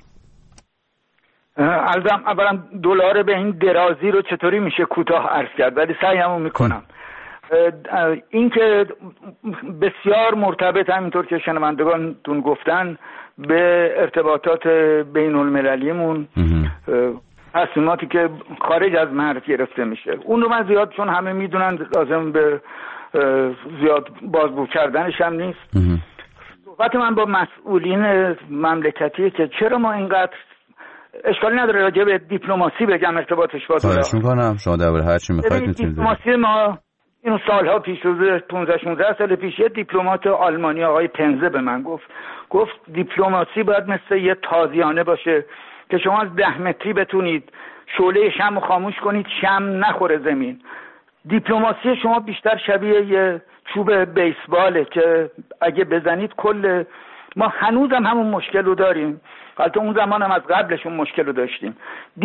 اولا دلار به این درازی رو چطوری میشه کوتاه عرض کرد، ولی سعیمو میکنم. این که بسیار مرتبط همینطور که شنوندگانتون گفتن به ارتباطات بین المللیمون، تصمیماتی که خارج از مرز گرفته میشه، اون رو من زیاد چون همه میدونن لازم به زیاد بازگو کردنش هم نیست. صحبت من با مسئولین مملکتی که چرا ما اینقدر اشکالی نداره راجع به دیپلماسی بگم ارتباطش با دولت. خواهش میکنم شما درباره هر چی میخواید میتونید. دیپلماسی ما اینو سالها پیش، 15-16 سال پیش یه دیپلمات آلمانی آقای پنزه به من گفت دیپلماسی باید مثل یه تازیانه باشه که شما از 10 متری بتونید شعله شمع خاموش کنید، شمع نخوره زمین. دیپلماسی شما بیشتر شبیه یه چوب بیسباله که اگه بزنید کل ما هنوزم همون مشکل رو داریم. البته اون زمان هم از قبلشون مشکل رو داشتیم.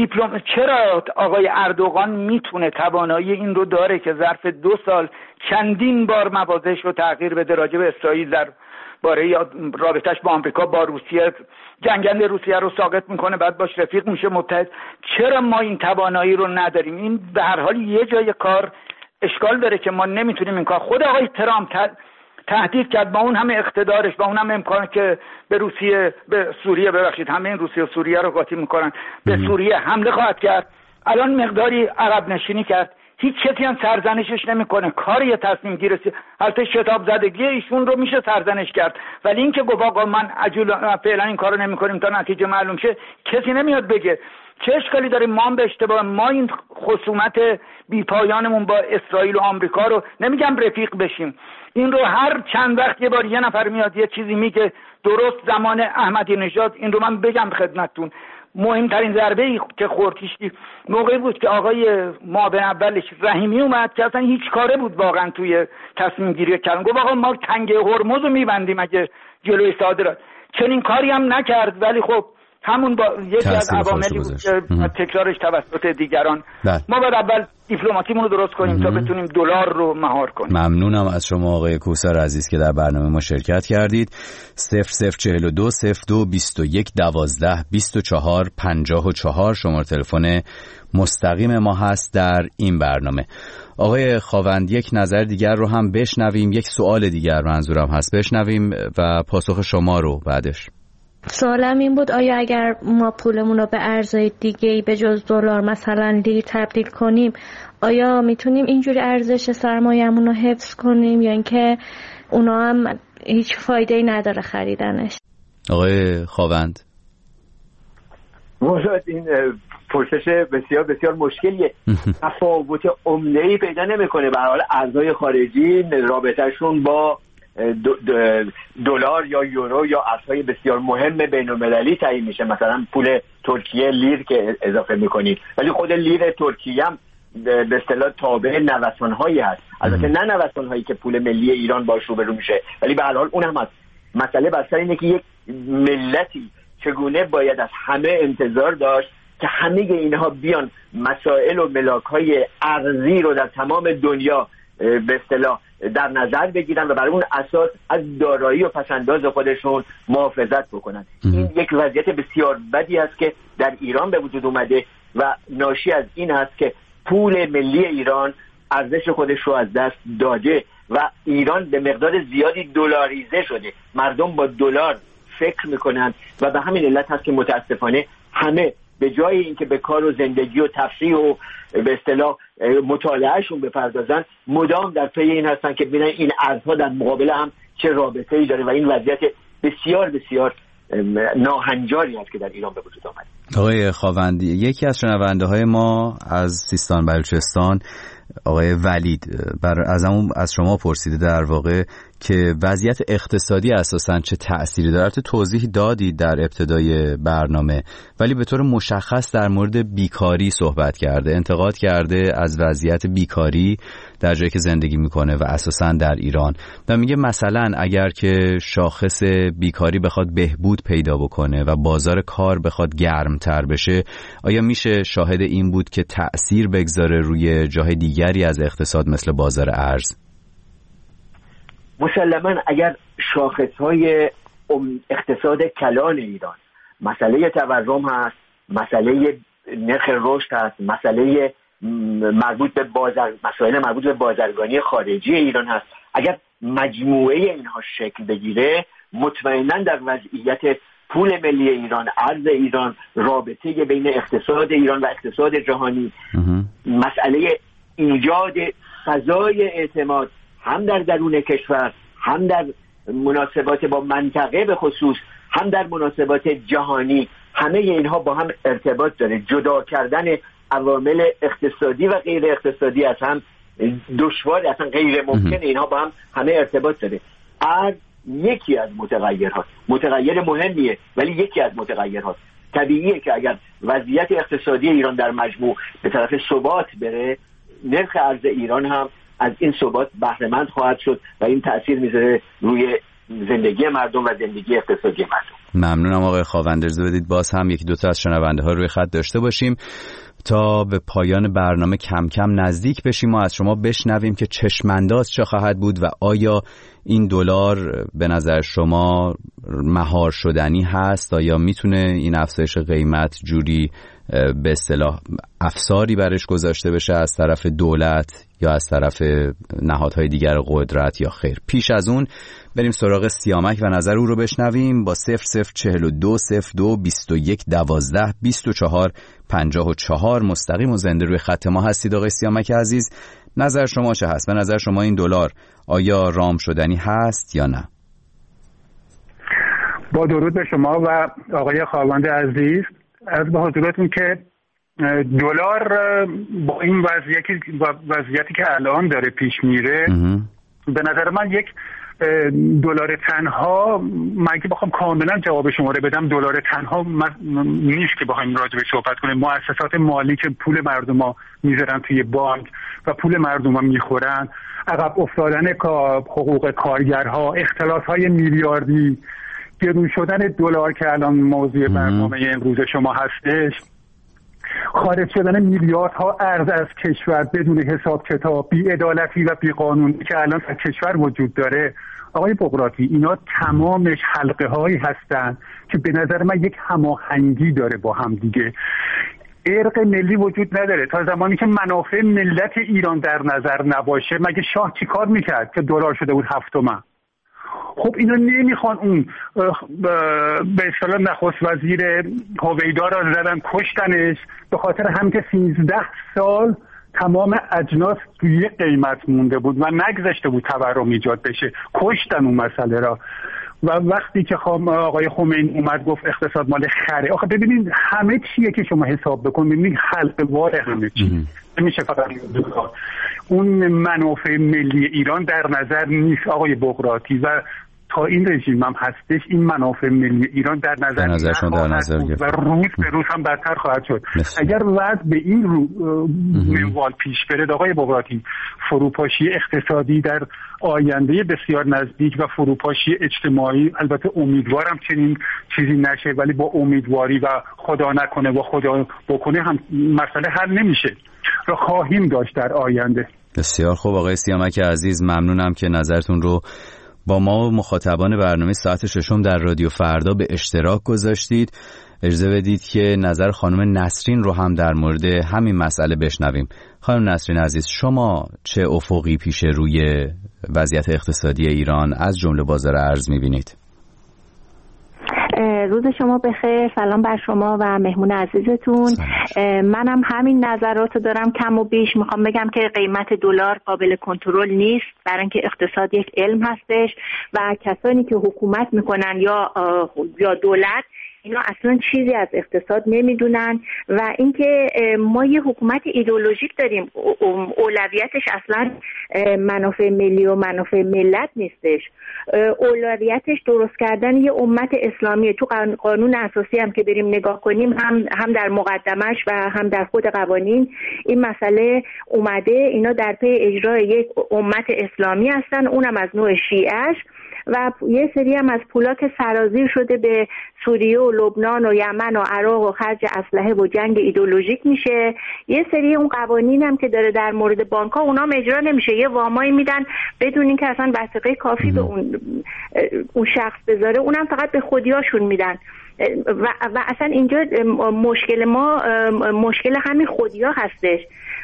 چرا آقای اردوغان میتونه توانایی این رو داره که ظرف 2 سال چندین بار موازش رو تغییر بده راجع به اسرائیل در باره رابطش با آمریکا، با روسیه، جنگنده روسیه رو ساقط میکنه، بعد باش رفیق میشه، متحد. چرا ما این توانایی رو نداریم؟ این به هر حال یه جای کار اشکال داره که ما نمیتونیم این کار. خود آقای ترامپ تهدید کرد با اون همه اقتدارش، با اون همه امکانی که به سوریه همه این روسیه و سوریه رو قاطی میکنن، به سوریه حمله خواهد کرد. الان مقداری عقب نشینی کرد، هیچ کسی هم سرزنشش نمیکنه. کار یه تصمیم گیری، البته شتاب زدگی ایشون رو میشه سرزنش کرد، ولی اینکه گفت آقا من فعلا این کارو نمیکنیم تا نتیجه معلوم شه، کسی نمیاد بگه. چه اشکالی داره ما به اشتباه ما این خصومت بیپایانمون با اسرائیل و آمریکا رو نمیگم رفیق بشیم، این رو هر چند وقت یه بار یه نفر میاد یه چیزی میگه، درست زمان احمدی نژاد این رو من بگم خدمتتون، مهمترین ضربه‌ای که خوردیش موقعی بود که آقای معاون اولش رحیمی اومد که اصلا هیچ کاره بود واقعا توی تصمیم گیری کردن. گفت آقا ما تنگه هرمز رو میبندیم اگه جلوی صادرات. چنین کاری هم نکرد، ولی خب همون با یکی از عواملی بود که تکرارش توسط دیگران. ما باید اول دیپلماتیمون رو درست کنیم تا بتونیم دلار رو مهار کنیم. ممنونم از شما آقای کوثر عزیز که در برنامه ما شرکت کردید. 0042 02 21 12 24 54 شماره تلفن مستقیم ما هست در این برنامه. آقای خاوند یک نظر دیگر رو هم بشنویم، یک سوال دیگر منظورم هست بشنویم و پاسخ شما رو بعدش. سوالم این بود آیا اگر ما پولمون رو به ارزهای دیگه‌ای به جز دلار مثلا لیر تبدیل کنیم، آیا میتونیم اینجوری ارزش سرمایه‌مون رو حفظ کنیم یا اینکه اونا هم هیچ فایده‌ای نداره خریدنش؟ آقای خاوند این پرسش بسیار بسیار مشکلیه. تفاوت عمده‌ای پیدا نمی‌کنه. به هر حال ارزهای خارجی رابطه‌شون با دلار یا یورو یا ارزهای بسیار مهم بین‌المللی تعیین میشه. مثلا پول ترکیه لیر که اضافه میکنید، ولی خود لیر ترکیه هم به اصطلاح تابع نوسان‌هایی هست. البته نه نوسان‌هایی که پول ملی ایران باش روبرو میشه، ولی به هر حال اون هم هست. مسئله بر سر اینه که یک ملتی چگونه باید از همه انتظار داشت که همه اینها بیان مسائل و ملاک‌های ارزی رو در تمام دنیا به اصطلاح در نظر بگیرن و بر اون اساس از دارایی و پسنداز خودشون محافظت بکنن. این یک وضعیت بسیار بدی است که در ایران به وجود اومده و ناشی از این است که پول ملی ایران ارزش خودش رو از دست داده و ایران به مقدار زیادی دلاریزه شده. مردم با دلار فکر میکنن و به همین علت هست که متاسفانه همه به جای اینکه به کار و زندگی و تفریح و به اصطلاح مطالعهشون بپردازن، مدام در پی این هستن که ببینن این ارزها در مقابل هم چه رابطه‌ای داره و این وضعیت بسیار بسیار ناهنجاری است که در ایران به وجود آمده. آقای خاوندی، یکی از شنونده‌های ما از سیستان بلوچستان، آقای ولید، از شما پرسیده در واقع که وضعیت اقتصادی اساساً چه تأثیری داره. توضیح دادید در ابتدای برنامه، ولی به طور مشخص در مورد بیکاری صحبت کرده، انتقاد کرده از وضعیت بیکاری در جایی که زندگی میکنه و اساساً در ایران، و میگه مثلا اگر که شاخص بیکاری بخواد بهبود پیدا بکنه و بازار کار بخواد گرمتر بشه، آیا میشه شاهد این بود که تأثیر بگذاره روی جاهای دیگری از اقتصاد مثل بازار ارز؟ مسلماً اگر شاخص‌های اقتصاد کلان ایران، مسئله تورم هست، مسئله نرخ رشد هست، مسئله مربوط به مسائل مربوط به بازرگانی خارجی ایران هست. اگر مجموعه اینها شکل بگیره، مطمئنا در وضعیت پول ملی ایران، ارز ایران، رابطه بین اقتصاد ایران و اقتصاد جهانی، مسئله ایجاد فضای اعتماد هم در درون کشور، هم در مناسبات با منطقه به خصوص، هم در مناسبات جهانی، همه اینها با هم ارتباط داره. جدا کردن عوامل اقتصادی و غیر اقتصادی از هم دشوار، اصلا غیر ممکنه. اینها با هم همه ارتباط داره. ارز یکی از متغیرهاست، متغیر مهمیه ولی یکی از متغیرهاست. طبیعیه که اگر وضعیت اقتصادی ایران در مجموع به طرف ثبات بره، نرخ ارز ایران هم از این ثبات بهره‌مند خواهد شد و این تأثیر میذاره روی زندگی مردم و زندگی اقتصادی مردم. ممنونم آقای خاوند. اجازه بدید باز هم یکی دو تا از شنونده ها روی خط داشته باشیم تا به پایان برنامه کم کم نزدیک بشیم و از شما بشنویم که چشم‌انداز چه خواهد بود و آیا این دلار به نظر شما مهار شدنی هست؟ آیا میتونه این افزایش قیمت جوری به اصطلاح افساری برش گذاشته بشه از طرف دولت یا از طرف نهادهای دیگر قدرت یا خیر؟ پیش از اون بریم سراغ سیامک و نظر او رو بشنویم با 00420221122454 مستقیم و زنده روی خط ما هستید. آقای سیامک عزیز، نظر شما چه هست؟ به نظر شما این دلار آیا رام شدنی هست یا نه؟ با درود به شما و آقای خاوند عزیز، از به حضورتون که دلار با این وضعیتی که الان داره پیش میره، به نظر من یک دلار تنها، من اگه بخوام کاملا جواب شما رو بدم، دلار تنها نیست که بخوایم راجع به صحبت کنیم. مؤسسات مالی که پول مردم ها میذارن توی بانک و پول مردم ها میخورن، عقب افتادن حقوق کارگرها، اختلاس های میلیاردی، گرون شدن دلار که الان موضوع برنامه امروز شما هستش، خارج شدن میلیاردها ارز از کشور بدون حساب کتاب، بی‌عدالتی و بی‌قانونی که الان در کشور وجود داره، آقای بقراطی، اینا تمامش حلقه هایی هستن که به نظر من یک هماهنگی داره با هم دیگه. ارق ملی وجود نداره. تا زمانی که منافع ملت ایران در نظر نباشه، مگه شاه چی کار میکرد که دلار شده بود 7 تومن؟ خب اینا نمیخوان اون به اصطلاح نخست وزیر هویدا را زدن کشتنش، به خاطر هم که 13 سال تمام اجناس توی قیمت مونده بود و نگذاشته بود تورم ایجاد بشه، کشتن اون مسئله را. و وقتی که آقای خمینی اومد گفت اقتصاد مال خره، آخه ببینید همه چیه که شما حساب بکنید، ببینید حلقه واره همه چی، نمیشه فقط اون منافع ملی ایران در نظر نیست آقای بقراطی. و تا این رژیم هم هستش، این منافع ملی ایران در نظر و روز به روز هم بدتر خواهد شد. اگر وضع به این منوال پیش بره آقای بقراطی، فروپاشی اقتصادی در آینده بسیار نزدیک و فروپاشی اجتماعی، البته امیدوارم چنین چیزی نشه، ولی با امیدواری و خدا نکنه و خدا بکنه هم مسئله حل نمیشه، رو خواهیم داشت در آینده. بسیار خوب آقای سیامک عزیز، ممنونم که نظرتون رو با ما و مخاطبان برنامه ساعت ششم در رادیو فردا به اشتراک گذاشتید. اجازه بدید که نظر خانم نسرین رو هم در مورد همین مسئله بشنویم. خانم نسرین عزیز، شما چه افقی پیش روی وضعیت اقتصادی ایران از جمله بازار ارز می‌بینید؟ روز شما بخیر، سلام بر شما و مهمون عزیزتون. منم همین نظراتو دارم، کم و بیش میخوام بگم که قیمت دلار قابل کنترل نیست، برای اینکه اقتصاد یک علم هستش و کسانی که حکومت میکنن یا دولت، اینا اصلا چیزی از اقتصاد نمیدونن و اینکه ما یه حکومت ایدئولوژیک داریم، اولویتش اصلا منافع ملی و منافع ملت نیستش، اولویتش درست کردن یه امت اسلامیه. تو قانون اساسی هم که بریم نگاه کنیم، هم در مقدمش و هم در خود قوانین این مسئله اومده، اینا در پی اجرای یک امت اسلامی هستن، اونم از نوع شیعه‌اش، و یه سری هم از پولا که سرازیر شده به سوریه و لبنان و یمن و عراق و خرج اسلحه و جنگ ایدئولوژیک میشه. یه سری اون قوانین هم که داره در مورد بانک‌ها، اونام اجرا نمیشه، یه وامایی میدن بدون اینکه اصلا وثیقه کافی به اون شخص بذاره، اونم فقط به خودیاشون میدن و اصلا اینجا مشکل ما مشکل همین خودیا هستش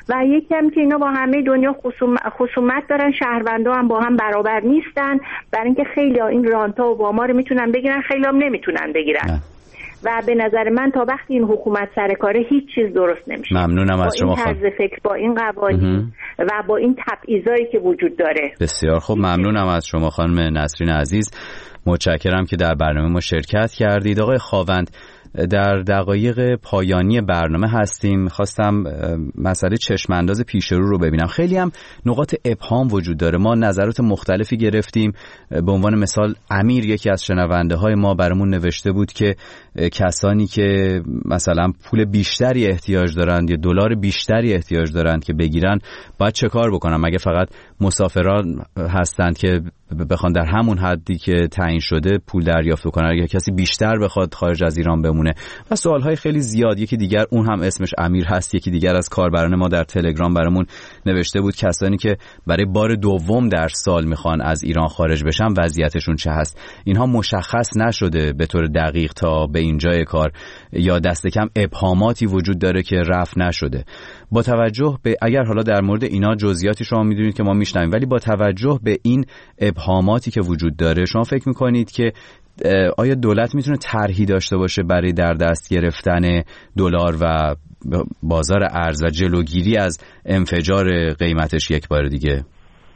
و یکی هم که اینا با همه دنیا خصومت دارن، شهروندا هم با هم برابر نیستن، برای اینکه خیلی این رانتا و واما رو میتونن بگیرن، خیلی هم نمیتونن بگیرن. و به نظر من تا وقتی این حکومت سر کاره هیچ چیز درست نمیشه. ممنونم از شما با این طرز فکر، با این قوانین و با این تبعیضایی که وجود داره. بسیار خوب، ممنونم از شما خانم نسرین عزیز، متشکرم که در برنامه ما شرکت کردید. آقای خاوند، در دقایق پایانی برنامه هستیم، خواستم مسئله چشمانداز پیش رو ببینم. خیلی هم نقاط ابهام وجود داره، ما نظرات مختلفی گرفتیم. به عنوان مثال امیر، یکی از شنونده های ما، برامون نوشته بود که کسانی که مثلا پول بیشتری احتیاج دارند یا دلار بیشتری احتیاج دارند که بگیرن باید چه کار بکنن؟ مگه فقط مسافران هستند که بخوان در همون حدی که تعیین شده پول دریافت کنن، اگه کسی بیشتر بخواد خارج از ایران بمونه؟ و سوالهای خیلی زیاد. یکی دیگر، اون هم اسمش امیر هست، یکی دیگر از کاربران ما در تلگرام برامون نوشته بود کسانی که برای بار دوم در سال میخوان از ایران خارج بشن وضعیتشون چه هست؟ اینها مشخص نشده به طور دقیق تا به اینجای کار، یا دست کم ابهاماتی وجود داره که رفع نشده. با توجه به، اگر حالا در مورد اینا جزئیاتی شما میدونید که ما میشنویم، ولی با توجه به این ابهاماتی که وجود داره، شما فکر میکنید که آیا دولت میتونه طرحی داشته باشه برای در دست گرفتن دلار و بازار ارز و جلوگیری از انفجار قیمتش یک بار دیگه؟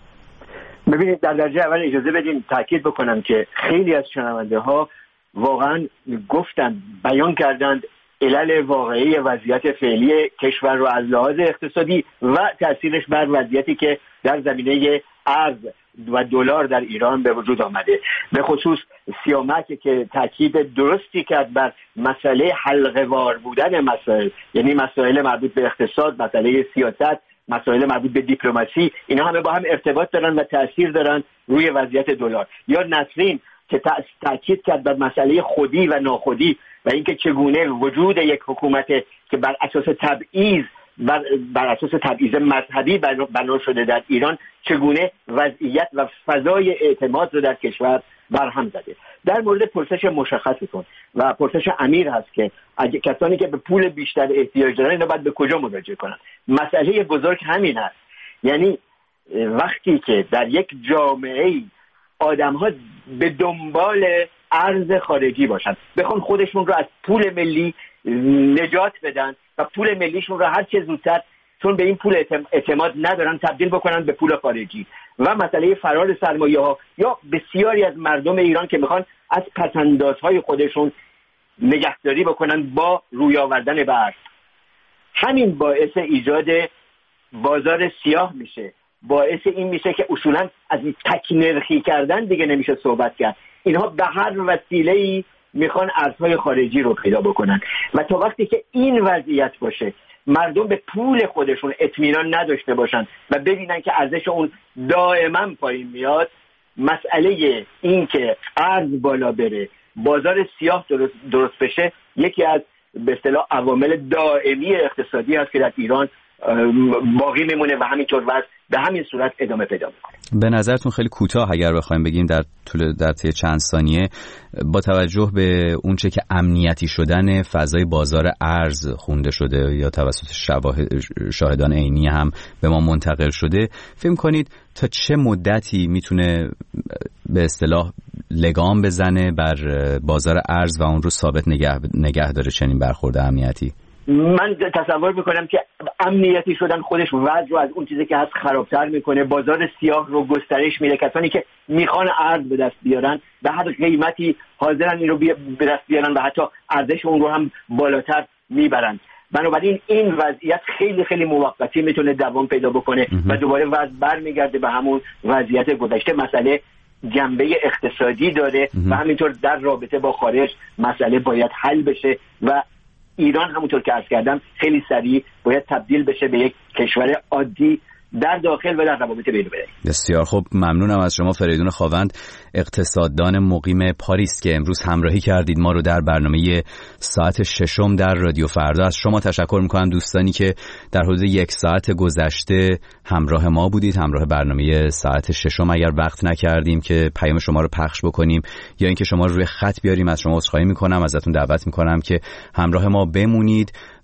ببینید، در درجه اول اجازه بدین تاکید بکنم که خیلی از شنونده ها واقعا گفتن، بیان کردند علل واقعی وضعیت فعلی کشور رو از لحاظ اقتصادی و تأثیرش بر وضعیتی که در زمینه ارز و دلار در ایران به وجود آمده. به خصوص سیامک که تاکید درستی کرد بر مسئله حلقه‌وار بودن مسائل، یعنی مسائل مربوط به اقتصاد، مسئله سیاست، مسائل مربوط به دیپلماسی، اینا همه با هم ارتباط دارن و تأثیر دارن روی وضعیت دلار. یا نسرین که تاکید کرد بر مسئله خودی و ناخودی و اینکه چگونه وجود یک حکومت که بر اساس تبعیض، بر اساس تبعیض مذهبی بنا شده در ایران، چگونه وضعیت و فضای اعتماد رو در کشور برهم زده. در مورد پرسش مشخصتون و پرسش امیر هست که اگه کسانی که به پول بیشتر احتیاج دارن اینا باید به کجا مراجعه کنن؟ مسئله بزرگ همین هست. یعنی وقتی که در یک جامعه‌ای آدم‌ها به دنبال ارز خارجی باشن، بخوان خودشون رو از پول ملی نجات بدن و پول ملیشون رو هر چه زودتر، چون به این پول اعتماد ندارن، تبدیل بکنن به پول خارجی، و مسئله فرار سرمایه‌ها یا بسیاری از مردم ایران که میخوان از پس‌اندازهای خودشون نگهداری بکنن با روی آوردن به ارز، همین باعث ایجاد بازار سیاه میشه. باعث این میشه که اصولا از تک نرخی کردن دیگه نمیشه صحبت کرد. اینها به هر وسیله‌ای میخوان ارزهای خارجی رو پیدا بکنن و تا وقتی که این وضعیت باشه، مردم به پول خودشون اطمینان نداشته باشن و ببینن که ارزش اون دائما پایین میاد، مسئله این که ارز بالا بره، بازار سیاه درست بشه، یکی از به اصطلاح عوامل دائمی اقتصادی است که در ایران باقی میمونه و همینطور وضع به همین صورت ادامه پیدا میکنه. به نظرتون خیلی کوتاه اگر بخوایم بگیم در طی چند ثانیه، با توجه به اونچه که امنیتی شدن فضای بازار ارز خونده شده یا توسط شاهدان عینی هم به ما منتقل شده، فکر کنید تا چه مدتی میتونه به اصطلاح لگام بزنه بر بازار ارز و اون رو ثابت نگه داره چنین برخورد امنیتی؟ من تصور میکنم که امنیتی شدن خودش وضع رو از اون چیزی که هست خرابتر میکنه، بازار سیاه رو گسترش میده. کسانی که میخوان ارز به دست بیارن به هر قیمتی حاضرن این رو به دست بیارن و حتی ارزش اون رو هم بالاتر میبرن. بنابراین این وضعیت خیلی خیلی موقتی میتونه دوام پیدا بکنه و دوباره وضع برمیگرده به همون وضعیت گذشته. مسئله جنبه اقتصادی داره و همینطور در رابطه با خارج مسئله باید حل بشه و ایران همونطور که عرض کردم خیلی سریع باید تبدیل بشه به یک کشور عادی در داخل و در روابط بین‌المللی. بسیار خوب، ممنونم از شما فریدون خاوند، اقتصاددان مقیم پاریس، که امروز همراهی کردید ما رو در برنامه ساعت ششم در رادیو فردا. از شما تشکر میکنم دوستانی که در حدود یک ساعت گذشته همراه ما بودید، همراه برنامه ساعت ششم. اگر وقت نکردیم که پیام شما رو پخش بکنیم یا اینکه شما رو روی خط بیاریم، از شما عذرخواهی میکنم، ازتون دعوت میکنم که همراه ما بمونید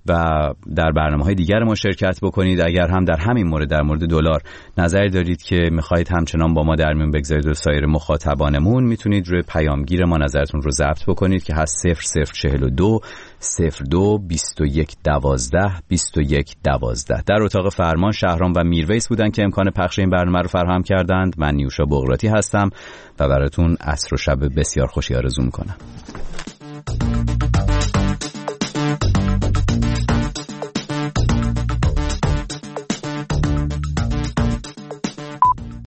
و در برنامه‌های دیگر ما شرکت بکنید. اگر هم در همین مورد، در مورد دلار نظری دارید که می‌خواید همچنان با ما در میون بگذارید و سایر مخاطبانمون، میتونید روی پیامگیر ما نظرتون رو ضبط بکنید که هست 0042 02 21 12 21 12. در اتاق فرمان شهرام و میرویس بودن که امکان پخش این برنامه رو فراهم کردند. من نیوشا بغراتی هستم و براتون عصر و شب بسیار خوشی آرزو می‌کنم.